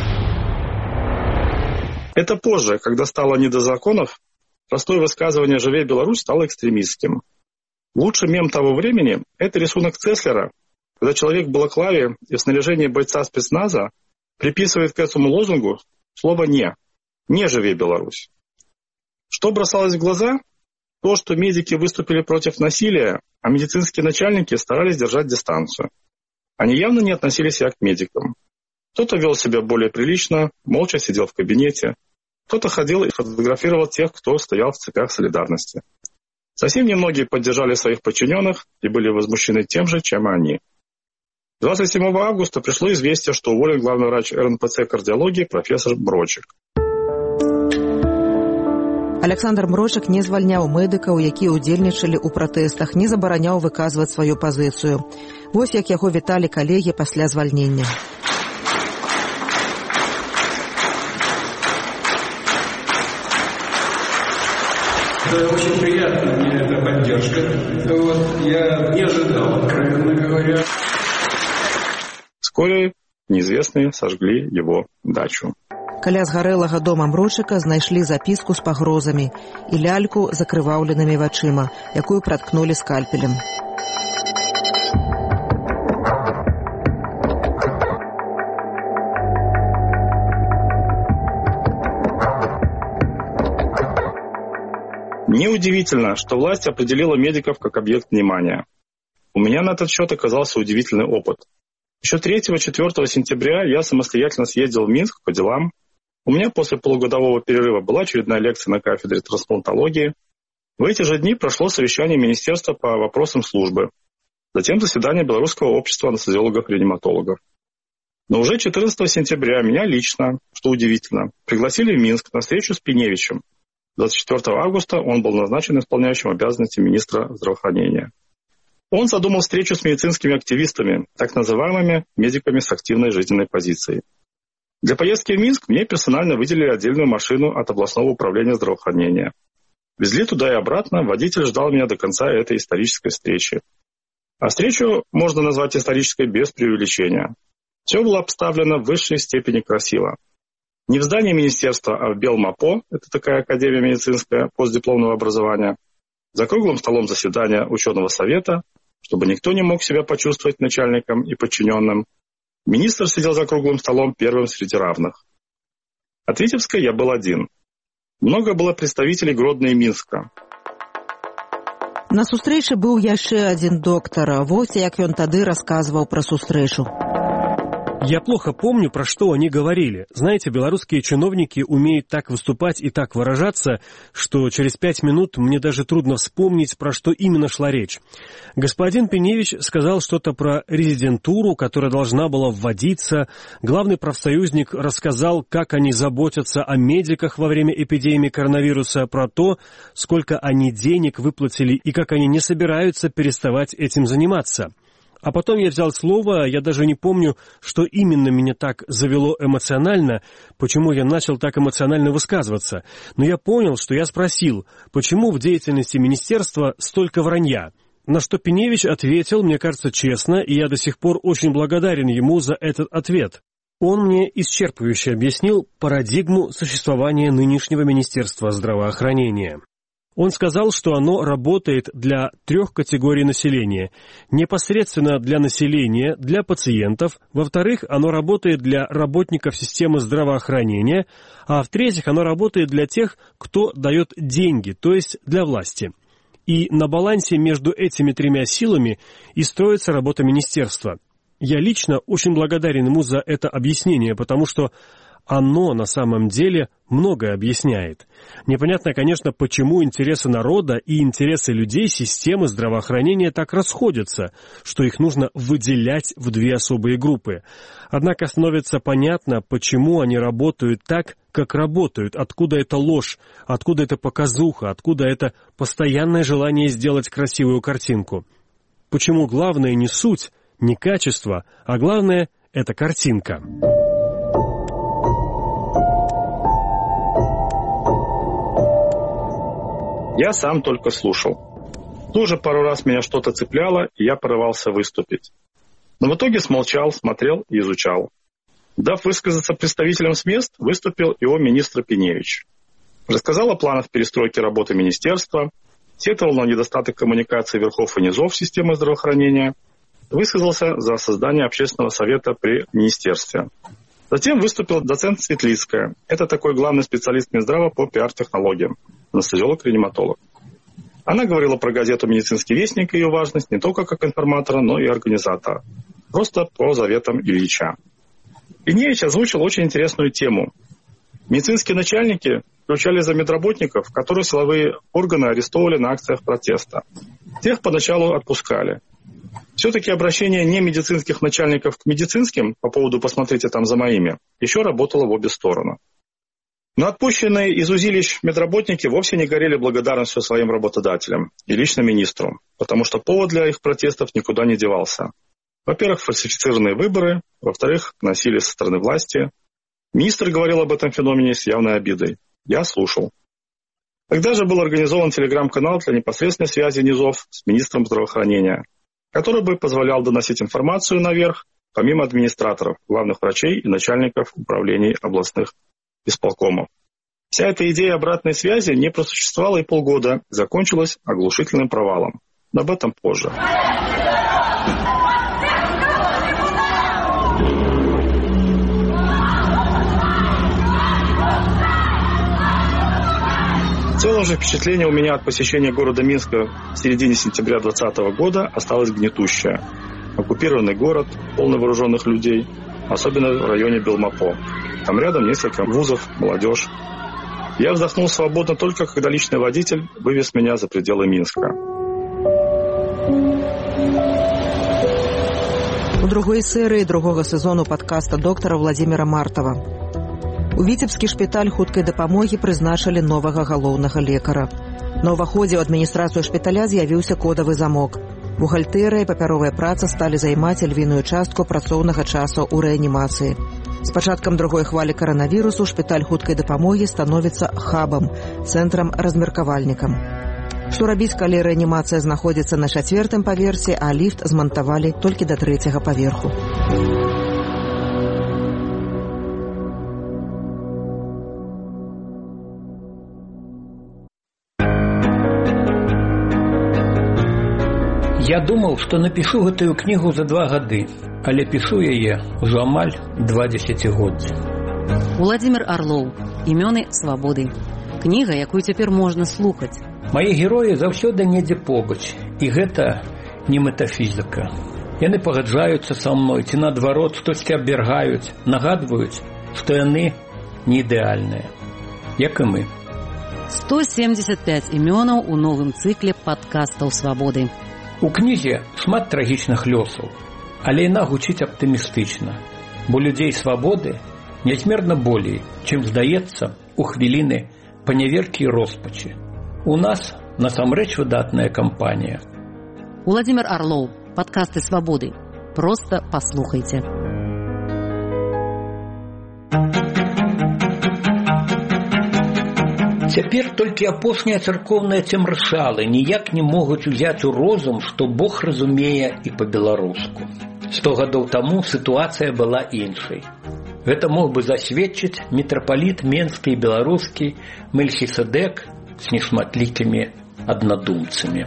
Это позже, когда стало не до законов, простое высказывание «Живей Беларусь» стало экстремистским. Лучший мем того времени – это рисунок Цеслера, когда человек в балаклаве и в снаряжении бойца спецназа приписывает к этому лозунгу слово «не». «Не живей Беларусь». Что бросалось в глаза? То, что медики выступили против насилия, а медицинские начальники старались держать дистанцию. Они явно не относились к медикам. Кто-то вел себя более прилично, молча сидел в кабинете. Кто-то ходил и фотографировал тех, кто стоял в цепях солидарности. Совсем немногие поддержали своих подчиненных и были возмущены тем же, чем и они. 27 августа пришло известие, что уволен главный врач РНПЦ кардиологии профессор Брочек. Александр Мрочак не звальняў медыкаў, якія ўдзельнічалі ў пратэстах, не забараняў выказваць сваю пазіцыю. Вось як яго віталі калегі пасля звальнення. Очень приятно мне эта поддержка. Я не ожидал, откровенно говоря. Вскоре неизвестные сожгли его дачу. Каля згарэлага дома Мрочака знайшлі запіску з пагрозамі і ляльку з закрываўленымі вачыма, якую праткнулі скальпелем. Неудивительно, что власть определила медиков как объект внимания. У меня на этот счет оказался удивительный опыт. Еще 3-4 сентября я самостоятельно съездил в Минск по делам. У меня после полугодового перерыва была очередная лекция на кафедре трансплантологии. В эти же дни прошло совещание Министерства по вопросам службы. Затем заседание Белорусского общества анестезиологов-реаниматологов. Но уже 14 сентября меня лично, что удивительно, пригласили в Минск на встречу с Пиневичем. 24 августа он был назначен исполняющим обязанности министра здравоохранения. Он задумал встречу с медицинскими активистами, так называемыми медиками с активной жизненной позицией. Для поездки в Минск мне персонально выделили отдельную машину от областного управления здравоохранения. Везли туда и обратно, водитель ждал меня до конца этой исторической встречи. А встречу можно назвать исторической без преувеличения. Все было обставлено в высшей степени красиво. Не в здании министерства, а в Белмапо, это такая академия медицинская постдипломного образования, за круглым столом заседания ученого совета, чтобы никто не мог себя почувствовать начальником и подчиненным. Министр сидел за круглым столом первым среди равных. От Витебска я был один. Много было представителей Гродно и Минска. На сустрэчы быў яшчэ адзін доктар. Вось як ён тады расказваў пра сустрэчу. Я плохо помню, про что они говорили. Знаете, белорусские чиновники умеют так выступать и так выражаться, что через 5 минут мне даже трудно вспомнить, про что именно шла речь. Господин Пиневич сказал что-то про резидентуру, которая должна была вводиться. Главный профсоюзник рассказал, как они заботятся о медиках во время эпидемии коронавируса, про то, сколько они денег выплатили и как они не собираются переставать этим заниматься. А потом я взял слово, я даже не помню, что именно меня так завело эмоционально, почему я начал так эмоционально высказываться. Но я понял, что я спросил, почему в деятельности министерства столько вранья. На что Пиневич ответил, мне кажется, честно, и я до сих пор очень благодарен ему за этот ответ. Он мне исчерпывающе объяснил парадигму существования нынешнего Министерства здравоохранения. Он сказал, что оно работает для 3 категорий населения. Непосредственно для населения, для пациентов. Во-вторых, оно работает для работников системы здравоохранения. А в-третьих, оно работает для тех, кто дает деньги, то есть для власти. И на балансе между этими 3 силами и строится работа министерства. Я лично очень благодарен ему за это объяснение, потому что оно на самом деле многое объясняет. Непонятно, конечно, почему интересы народа и интересы людей системы здравоохранения так расходятся, что их нужно выделять в 2 особые группы. Однако становится понятно, почему они работают так, как работают, откуда эта ложь, откуда эта показуха, откуда это постоянное желание сделать красивую картинку. Почему главное не суть, не качество, а главное — это картинка. Я сам только слушал. Тоже пару раз меня что-то цепляло, и я порывался выступить. Но в итоге смолчал, смотрел и изучал. Дав высказаться представителям с мест, выступил ИО министр Пиневич. Рассказал о планах перестройки работы министерства, сетовал на недостаток коммуникации верхов и низов системы здравоохранения, высказался за создание общественного совета при министерстве. Затем выступил доцент Светлицкая. Это такой главный специалист Минздрава по пиар-технологиям, анестезиолог-реаниматолог. Она говорила про газету «Медицинский вестник» и ее важность не только как информатора, но и организатора. Просто по заветам Ильича. Пиневич озвучил очень интересную тему. Медицинские начальники включали за медработников, которые силовые органы арестовывали на акциях протеста. Тех поначалу отпускали. Все-таки обращение не медицинских начальников к медицинским по поводу «посмотрите там за моими» еще работало в обе стороны. Но отпущенные из узилищ медработники вовсе не горели благодарностью своим работодателям и лично министру, потому что повод для их протестов никуда не девался. Во-первых, фальсифицированные выборы, во-вторых, насилие со стороны власти. Министр говорил об этом феномене с явной обидой. Я слушал. Тогда же был организован телеграм-канал для непосредственной связи низов с министром здравоохранения, который бы позволял доносить информацию наверх, помимо администраторов, главных врачей и начальников управлений областных исполкомов. Вся эта идея обратной связи не просуществовала и полгода, закончилась оглушительным провалом. Но об этом позже. В целом же впечатление у меня от посещения города Минска в середине сентября 2020 года осталось гнетущее. Оккупированный город, полный вооруженных людей, особенно в районе Белмапо. Там рядом несколько вузов, молодежь. Я вздохнул свободно только, когда личный водитель вывез меня за пределы Минска. У другой серыі другога сезону падкаста доктара Владзіміра Мартава. У Віцебскі шпіталь хуткай дапамогі прызначылі новага галоўнага лекара. На ўваходзе ў адміністрацыю шпіталя з'явіўся кодавы замок. Бухгалтэрыя і папяровая праца сталі займаць львіную частку працоўнага часу ў рэанімацыі. З пачаткам другой хвалі каранавірусу шпіталь хуткай дапамогі становіцца хабам, цэнтрам-размеркавальнікам. Што рабіць, калі рэанімацыя знаходзіцца на 4-м паверсе, а ліфт змантавалі толькі да 3-го паверху? Я думаў, што напішу гэтую кнігу за 2 гады, але пішу яе ўжо амаль 20 годдзі. Уладзімір Арлоў. Імёны свабоды. Кніга, якую цяпер можна слухаць. Мае героі заўсёды недзе побач, і гэта не метафізіка. Яны пагаджаюцца са мной, ці наадварот штосьці абвяргаюць, нагадваюць, што яны не ідэальныя, як і мы. 175 імёнаў у новым цыкле падкастаў свабоды. У кнізе шмат трагічных лёсаў, але яна гучыць аптымістычна, бо людзей свабоды нязмерна болей, чым здаецца у хвіліны паняверкі і роспачы. У нас насамрэч выдатная кампанія. Уладзімір Арлоў. Падкасты свабоды. Проста паслухайце. Цяпер толькі апошнія царкоўныя цемршалы ніяк не могуць узяць у розум, што Бог разумее і па-беларуску. 100 гадоў таму сітуацыя была іншай. Гэта мог бы засведчыць мітрапаліт менскі і беларускі Мельхіседек з нешматлікімі аднадумцамі.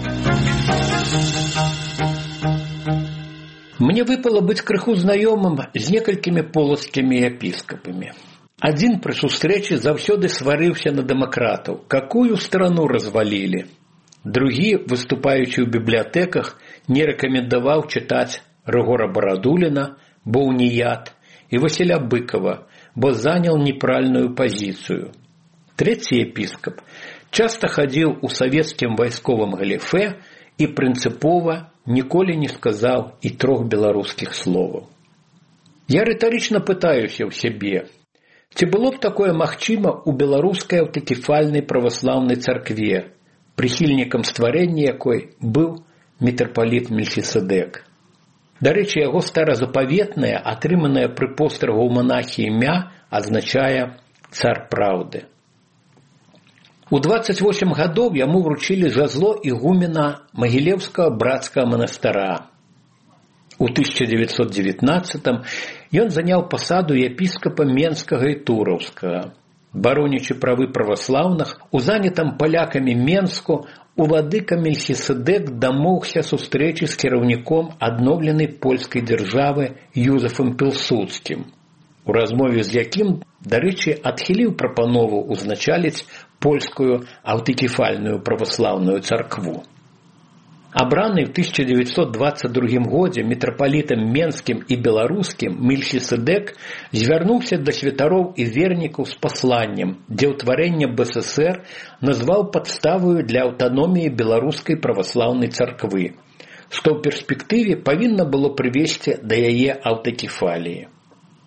Мне выпало быць крыху знаёмым з некалькімі полацкімі епіскапамі. Один при сустрэче заўсёды сварыўся на дэмакратаў. Какую страну развалілі? Другі, выступаючы ў бібліятэках, не рэкамендаваў чытаць Рыгора Барадуліна, бо уніяд, і Васіля Быкова, бо занял неправільную пазіцыю. Трэці епіскап часта хадзіў у савецкім вайсковым галіфе і прынцыпова ніколі не сказаў і 3 беларускіх словаў. Я рытарычна пытаюся ў сябе, ці было б такое магчыма ў беларускай аўтакефальнай праваслаўнай царкве, прыхільнікам стварэння якой быў мітрапаліт Мельхіседек. Дарэчы, яго старазапаветнае, атрыманае пры пострагу ў манахі імя азначае «цар праўды». У 28 гадоў яму вручілі жазло ігумена Магілеўскага брацкага манастыра. У 1919-м ён заняў пасаду епіскапа Менскага і Тураўскага. Баронячы правы праваслаўных, у занятым палякамі Менску уладыка Мельхіседек дамогся сустрэчы з кіраўніком адноўленай польскай дзяржавы Юзефам Пілсудскім, у размове з якім, дарэчы, адхіліў прапанову ўзначаліць польскую аўтакефальную праваслаўную царкву. Абраны ў 1922 годзе мітрапалітам Менскім і Беларускім Мельхіседек звярнуўся да святароў і вернікаў з пасланнем, дзе ўтварэнне БССР назваў падставою для аўтаноміі беларускай праваслаўнай царквы, што ў перспектыве павінна было прывесці да яе аўтакефаліі.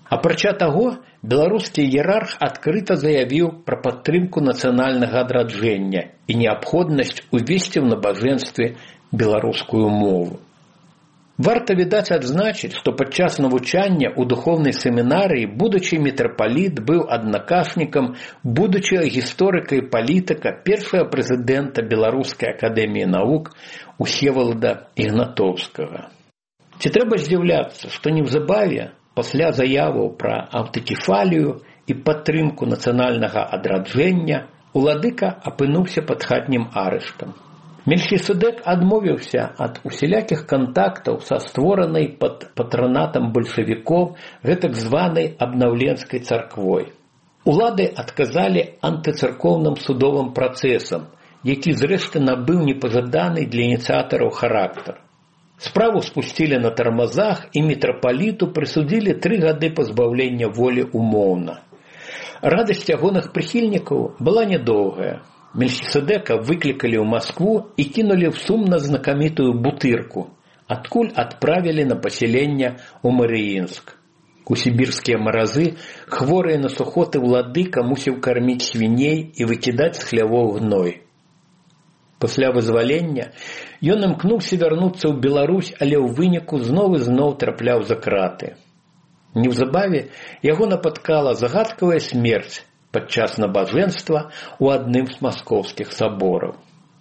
Апрача таго, беларускі іерарх адкрыта заявіў пра падтрымку нацыянальнага адраджэння і неабходнасць увесці ў набажэнстве беларускую мову. Варта, відаць, адзначыць, што падчас навучання ў духоўнай семінарыі будучы мітрапаліт быў аднакашнікам будучага гісторыка і палітыка першага прэзідэнта Беларускай акадэміі навук Усевалада Ігнатоўскага. Ці трэба здзіўляцца, што неўзабаве пасля заяваў пра аўтакефалію і падтрымку нацыянальнага адраджэння уладыка апынуўся пад хатнім арыштам. Мельхіседек адмовіўся ад усялякіх кантактаў са створанай пад патранатам бальшавікоў гэтак званай абнаўленскай царквой. Улады адказалі антыцаркоўным судовым працэсам, які зрэшты набыў непажаданы для ініцыятараў характар. Справу спусцілі на тармазах і мітрапаліту прысудзілі 3 гады пазбаўлення волі умоўна. Радасць ягоных прыхільнікаў была нядоўгая. Мельхіседека выклікалі ў Маскву і кінулі ў сумна знакамітую Бутырку, адкуль адправілі на пасяленне ў Марыінск. У сібірскія маразы хворыя на сухоты ўладыка мусіў карміць свіней і выкідаць з хлявоў гной. Пасля вызвалення ён імкнуўся вярнуцца ў Беларусь, але ў выніку зноў трапляў за краты. Неўзабаве яго напаткала загадкавая смерць падчас набажэнства ў адным з маскоўскіх сабораў.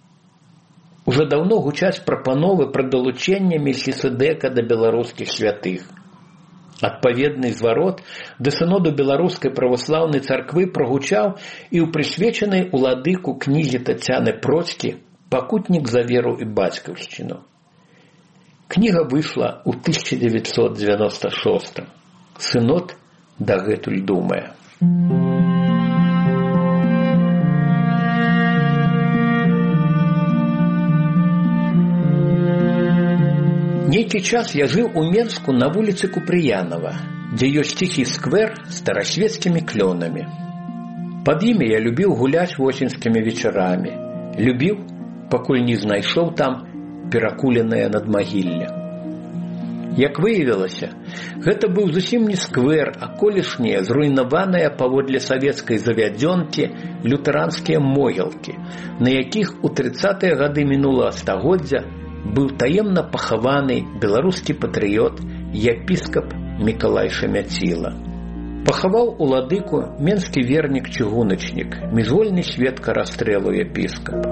Ужо даўно гучаць прапановы пра далучэнне Мельхіседека да беларускіх святых. Адпаведны зварот да сыноду беларускай праваслаўнай царквы прагучаў і ў прысвечанай уладыку кнізе Тацяны Процькі «Пакутнік за веру і бацькаўшчыну». Кніга выйшла ў 1996. Сынод дагэтуль думае. Нейкі час я жыў у Менску на вуліцы Купрыянова, дзе ёсць ціхі сквер з старасвецкімі клёнамі. Пад імі я любіў гуляць восеньскімі вечарамі. Любіў, пакуль не знайшоў там перакуленае надмагілле. Як выявілася, гэта быў зусім не сквер, а колішнія зруйнаваныя паводле савецкай завядзёнкі лютэранскія могілкі, на якіх у 30-е гады мінулага стагоддзя быў таемна пахаваны беларускі патрыёт епіскап Мікалай Шамяціла. Пахаваў уладыку менскі вернік-чыгуначнік, міжвольны сведка расстрэлу епіскапа.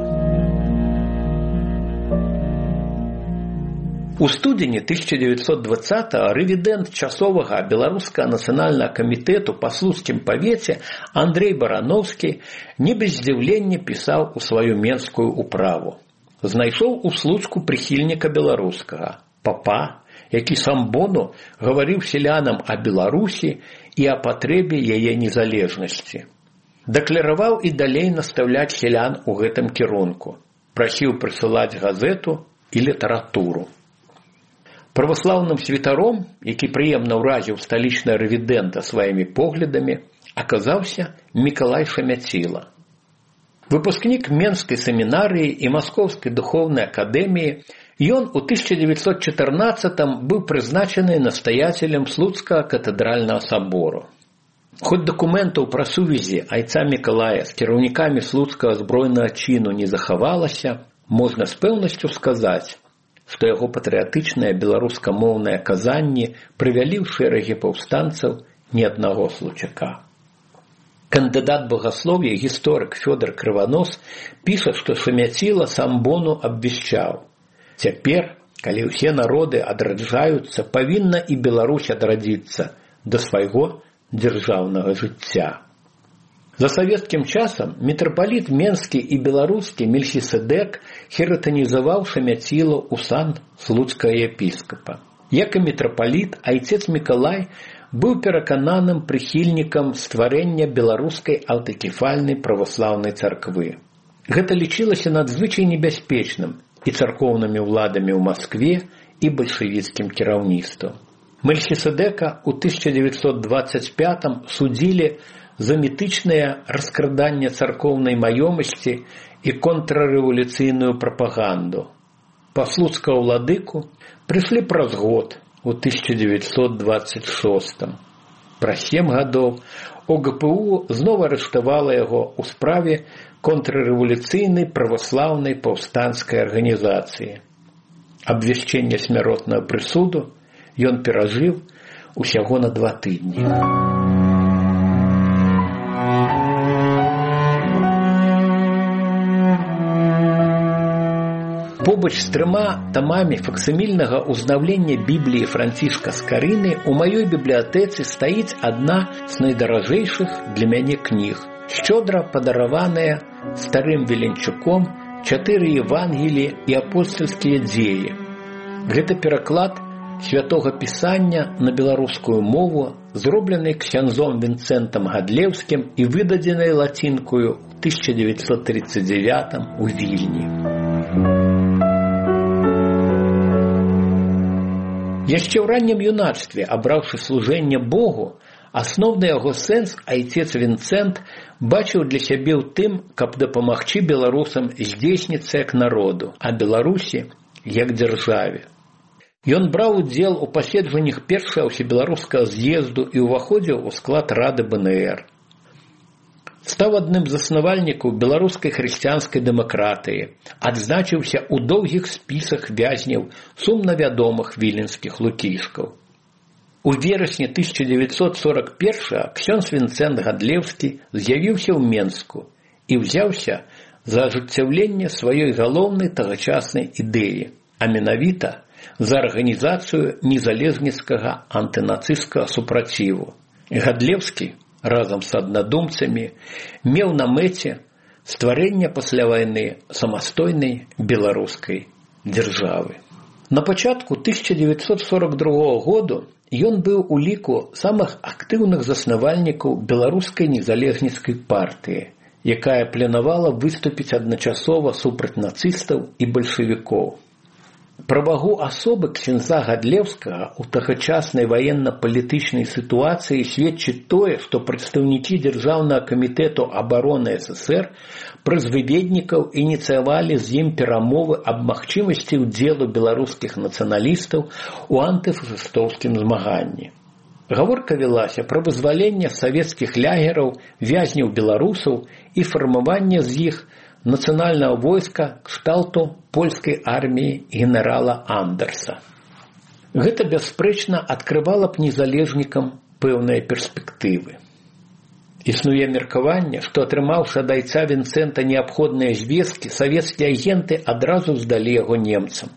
У студзені 1920-го рэвідэнт часовага беларускага нацыянальнага камітэту па слуцкім павеце Андрэй Барановскі не без здзіўлення пісаў у сваю менскую управу. Знайшоў у Слуцку прыхільніка беларускага, папа, які самбону гаварыў селянам о Беларусі і о патрэбе яе незалежнасці. Дэклараваў і далей настаўляць селян у гэтым кірунку, прасіў прысылаць газету і літаратуру. Праваслаўным святаром, які прыемна ўразіў сталічнага рэвідэнта сваімі поглядамі, аказаўся Мікалай Шамяціла. Выпускнік Менскай семінарыі і Маскоўскай духоўнай акадэміі, ён у 1914-м быў прызначаны настаяцелем Слуцкага катэдральнага сабору. Хоць дакументаў пра сувязі айца Мікалая з кіраўнікамі слуцкага збройнага чыну не захавалася, можна з пэўнасцю сказаць, што яго патрыятычныя беларускамоўныя казанні прывялі ў шэрагі паўстанцаў не аднаго случака. Кандыдат багаслов'я, гісторык Фёдор Крыванос піша, што Шамяціла самбону абвяшчаў: «Цяпер, калі ўсе народы адраджаюцца, павінна і Беларусь адрадзіцца да свайго дзяржаўнага жыцця». За савецкім часам мітрапаліт менскі і беларускі Мельхіседек херытанізаваў Шамяцілу ў сан слуцкага епіскапа. Як і мітрапаліт, айцец Мікалай быў перакананым прыхільнікам стварэння беларускай аўтакефальнай праваслаўнай царквы. Гэта лічылася надзвычай небяспечным і царкоўнымі ўладамі ў Маскве, і бальшавіцкім кіраўніцтвам. Мельхіседека ў 1925-м судзілі за мітычнае раскрадання царкоўнай маёмасці і контррэвалюцыйную прапаганду. Па слуцкага ўладыку прыйшлі праз год, у 1926-м. Праз 7 гадоў ОГПУ зноў арыштавала яго ў справе контррэвалюцыйнай праваслаўнай паўстанцкай арганізацыі. Абвяшчэнне смяротнага прысуду ён перажыў усяго на 2 тыдні. Побач з 3 тамамі факсімільнага ўзнаўлення Бібліі Францішка Скарыны ў маёй бібліятэцы стаіць адна з найдаражэйшых для мяне кніг, шчодра падараваная старым Веленчуком 4 Евангелі і апостальскія дзеі. Гэта пераклад святога пісання на беларускую мову, зроблены ксяндзом Вінцэнтам Гадлеўскім і выдадзенай лацінкою ў 1939 у Вільні. Яшчэ ў раннім юнацтве, абраўшы служэнне Богу, асноўны яго сэнс айцец Вінцэнт бачыў для сябе ў тым, каб дапамагчы беларусам здзейсніцца як народу, а Беларусі як дзяржаве. Ён браў удзел у паседжаннях першага ўсебеларускага з'езду і ўваходзіў у склад Рады БНР. Стаў адным з заснавальнікаў беларускай хрысціянскай дэмакратыі, адзначыўся ў доўгіх спісах вязняў сумна вядомых віленскіх лукішкаў. У верасні 1941 ксёндз Вінцэнт Гадлеўскі з'явіўся ў Менску і ўзяўся за ажыццяўленне сваёй галоўнай тагачаснай ідэі, а менавіта за арганізацыю незалежніцкага антынацысцкага супраціву. Гадлеўскі разам з аднадумцамі меў на мэце стварэнне пасля вайны самастойнай беларускай дзяржавы. На пачатку 1942 году ён быў у ліку самых актыўных заснавальнікаў беларускай незалежніцкай партыі, якая планавала выступіць адначасова супраць нацыстаў і бальшавікоў. Пра вагу асобы ксяндза Гадлеўскага ў тагачаснай ваенна-палітычнай сітуацыі сведчыць тое, што прадстаўнікі Дзяржаўнага камітэту абароны СССР праз выведнікаў ініцыявалі з ім перамовы аб магчымасці ўдзелу беларускіх нацыяналістаў у антыфашыстоўскім змаганні. Гаворка вялася пра вызваленне савецкіх лягераў, вязняў беларусаў і фармаванне з іх нацыянальнага войска кшталту польскай арміі генерала Андерса. Гэта бясспрэчна адкрывала б незалежнікам пэўныя перспектывы. Існуе меркаванне, што атрымаўшы ад айца Вінцэнта неабходныя звесткі, савецкія агенты адразу здалі яго немцам.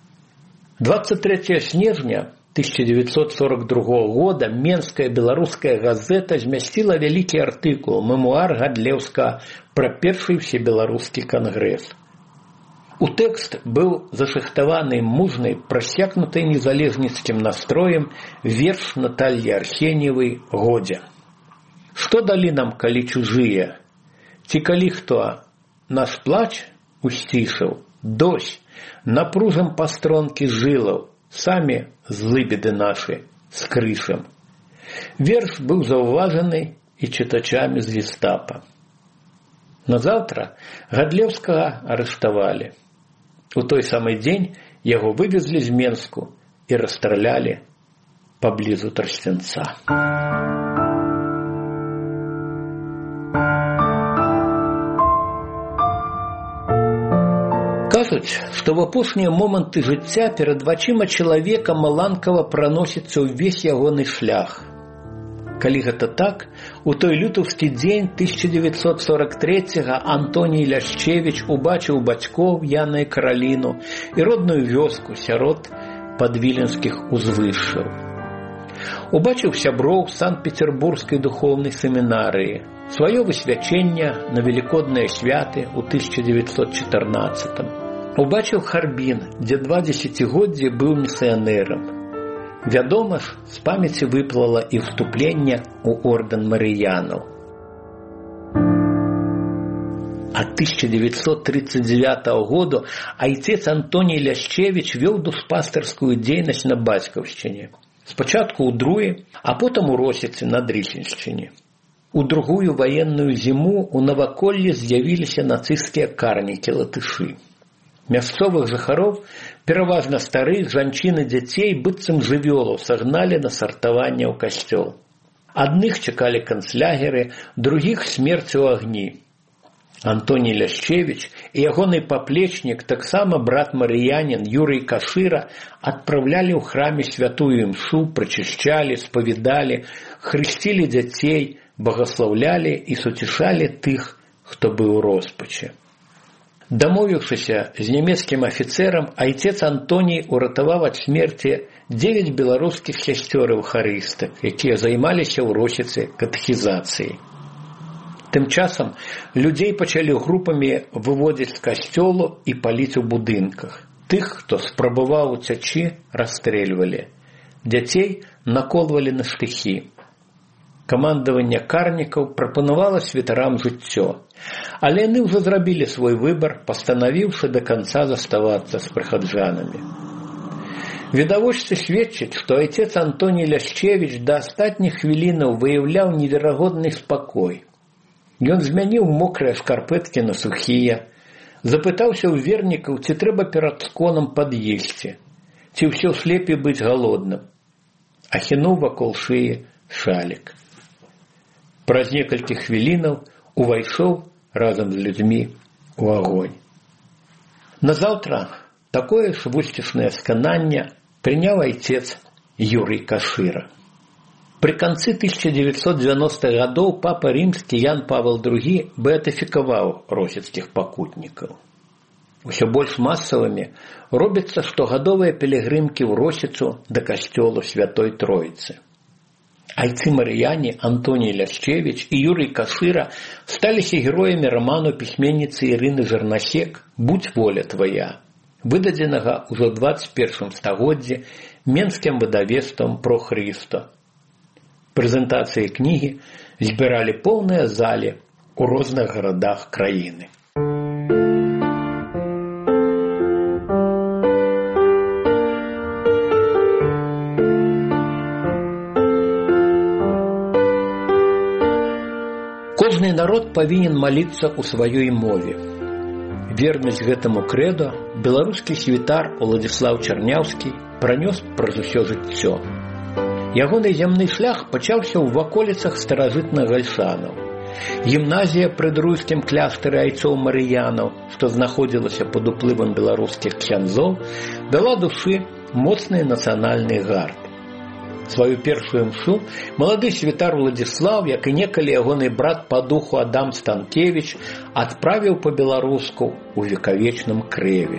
23 снежня 1942 года Менская беларуская газета змясціла вялікі артыкул «Мемуар Гадлеўскага пра першы ўсебеларускі кангрэс». У тэкст быў зашыхтаваны мужнай, прасякнутай незалежніцкім настроем верш Натальі Арсеньевай «Годзя». «Што далі нам, калі чужыя? Ці калі хто наш плач усцішаў? Дось, напружам пастронкі жылаў, самі злыбеды нашы з крышам». Верш быў заўважаны і чытачамі з гестапа. Назаўтра Гадлеўскага арыштавалі. У той самы дзень яго вывезлі з Менску і расстралялі паблізу Трасцянца. Кажуць, што в апошнія моманты жыцця перад вачыма чалавека маланкава праносіцца ўвесь ягоны шлях. Калі гэта так, у той лютаўскі дзень 1943-го Антоній Ляшчевіч убачыў бацькоў Яна і Караліну і родную вёску сярод падвіленскіх узвышшаў. Убачыў сяброў Санкт-Петербургскай духоўнай семінарыі, сваё высвячэнне на велікодныя святы ў 1914. Убачыў Харбін, дзе 2 дзесяцігоддзі быў місіянерам. Вядома ж, з памяці выплыла і вступленне ў ордэн Марыянаў. Ад 1939 году айцец Антоній Ляшчевіч вёў душпастарскую дзейнасць на бацькаўшчыне. Спачатку ў Друі, а потым у Росіцы на Дрыхеншчыне. У другую ваенную зіму ў наваколлі з'явіліся нацысцкія карнікі-латышы. Мясцовых жыхароў, пераважна старых, жанчын і дзяцей, быццам жывёлаў, сагналі на сартаванне ў касцёл. Адных чакалі канцлягеры, другіх смерць у агні. Антоній Ляшчевіч і ягоны паплечнік, таксама брат-марыянін Юрый Кашыра, адпраўлялі ў храме святую імшу, прачышчалі, спавядалі, хрысцілі дзяцей, багаслаўлялі і суцішалі тых, хто быў у роспачы. Дамовіўшыся з нямецкім афіцэрам, айцец Антоній уратаваў ад смерці 9 беларускіх сясцёр-эўхарыстак, якія займаліся ў Росіцы катэхізацыяй. Тым часам людзей пачалі групамі выводзіць з касцёлу і паліць у будынках. Тых, хто спрабаваў уцячы, расстрэльвалі. Дзяцей наколвалі на штыхі. Камандаванне карнікаў прапанавала святарам жыццё, але яны ўжо зрабілі свой выбар, пастанавіўшы да канца заставацца з прыхаджанамі. Відавочцы сведчаць, што айцец Антоній Ляшчевіч да астатніх хвілінаў выяўляў неверагодны спакой. Ён змяніў мокрыя шкарпэткі на сухія, запытаўся ў вернікаў, ці трэба перад сконам пад'есці, ці ўсё ж лепей быць галодным. Ахінуў вакол шыі шалік. Праз некалькі хвілінаў увайшоў разам з людзьмі ў агонь. Назаўтра такое ж вусцішнае скананне прыняў айцец Юрый Кашыра. Пры канцы 1990-х гадоў папа рымскі Ян Павел II беатыфікаваў російскіх пакутнікаў. Усё больш масавымі робяцца штогадовыя пілігрымкі ў Росіцу да касцёлу Святой Троіцы. Айцы-марыяне Антоній Ляшчевіч і Юрый Кашыра сталіся героямі раману пісьменніцы Ірыны Жарнасек «Будь воля твоя», выдадзенага ўжо ў 21 стагоддзі менскім выдавецтвам «Про Хрыста». Прэзентацыі кнігі збіралі поўныя залі ў розных гарадах краіны. Кожны народ павінен маліцца ў сваёй мове. Вернасць гэтаму крэдо беларускі святар Уладзіслаў Чарняўскі пранёс праз усё жыццё. Ягоны зямны шлях пачаўся ў ваколіцах старажытных гальшанаў. Гімназія пры друйскім кляштары айцоў-марыянаў, што знаходзілася пад уплывам беларускіх ксяндзоў, дала душы моцны нацыянальны гард. Сваю першую імшу малады святар Уладзіслаў, як і некалі ягоны брат па духу Адам Станкевіч, адправіў па-беларуску ў векавечным крэве.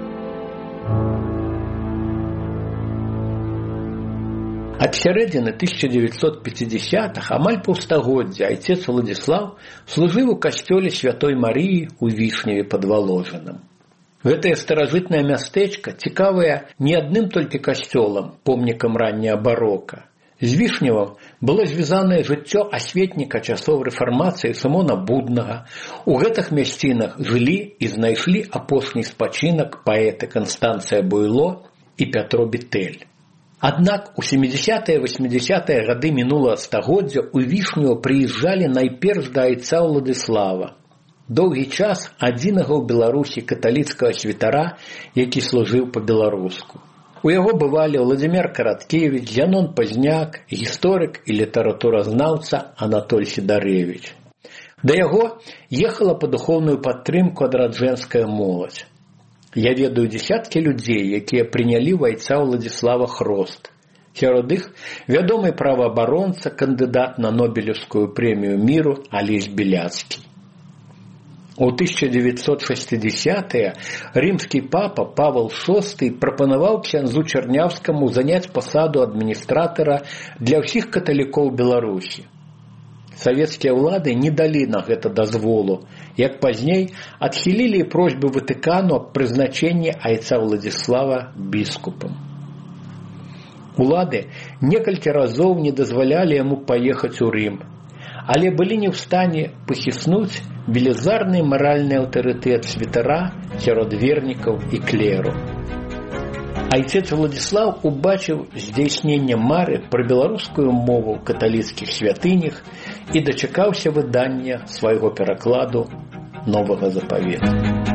Ад сярэдзіны 1950-х, амаль паўстагоддзя, айцец Уладзіслаў служыў у касцёле Святой Марыі ў Вішневе пад Воложыным. Гэтае старажытнае мястэчка цікавае не адным толькі касцёлам, помнікам ранняга барока. З Вішневым было звязанае жыццё асветніка часоў рэфармацыі Сымона Буднага. У гэтых мясцінах жылі і знайшлі апошні спачынак паэты Канстанцыя Буйло і Пятро Бітэль. Аднак у 70-80-е гады мінулага стагоддзя ў Вішню прыязджалі найперш да айца Уладзіслава. Доўгі час адзінага ў Беларусі каталіцкага святара, які служыў па-беларуску. У яго бывалі Владзімір Караткевіч, Янон Пазняк, гісторык і літаратуразнаўца Анатоль Сідарэвіч. Да яго ехала па духоўную падтрымку адраджэнская моладзь. Я ведаю дзесяткі людзей, якія прынялі ў айца Уладзіслава хрост. Сярод іх вядомы праваабаронца, кандыдат на Нобелеўскую прэмію міру Алесь Беляцкі. У 1960-е рымскі папа Павел VI прапанаваў ксяндзу Чарняўскаму заняць пасаду адміністратара для ўсіх каталікоў Беларусі. Савецкія ўлады не далі на гэта дазволу, як пазней адхілілі просьбу Ватыкану аб прызначэнні айца Уладзіслава біскупам. Улады некалькі разоў не дазвалялі яму паехаць у Рым, але былі не ў стане пахіснуць велізарны маральны аўтарытэт святара сярод вернікаў і клеру. Айцец Уладзіслаў убачыў здзяйсненне мары пра беларускую мову ў каталіцкіх святынях і дачакаўся выдання свайго перакладу Новага запавета.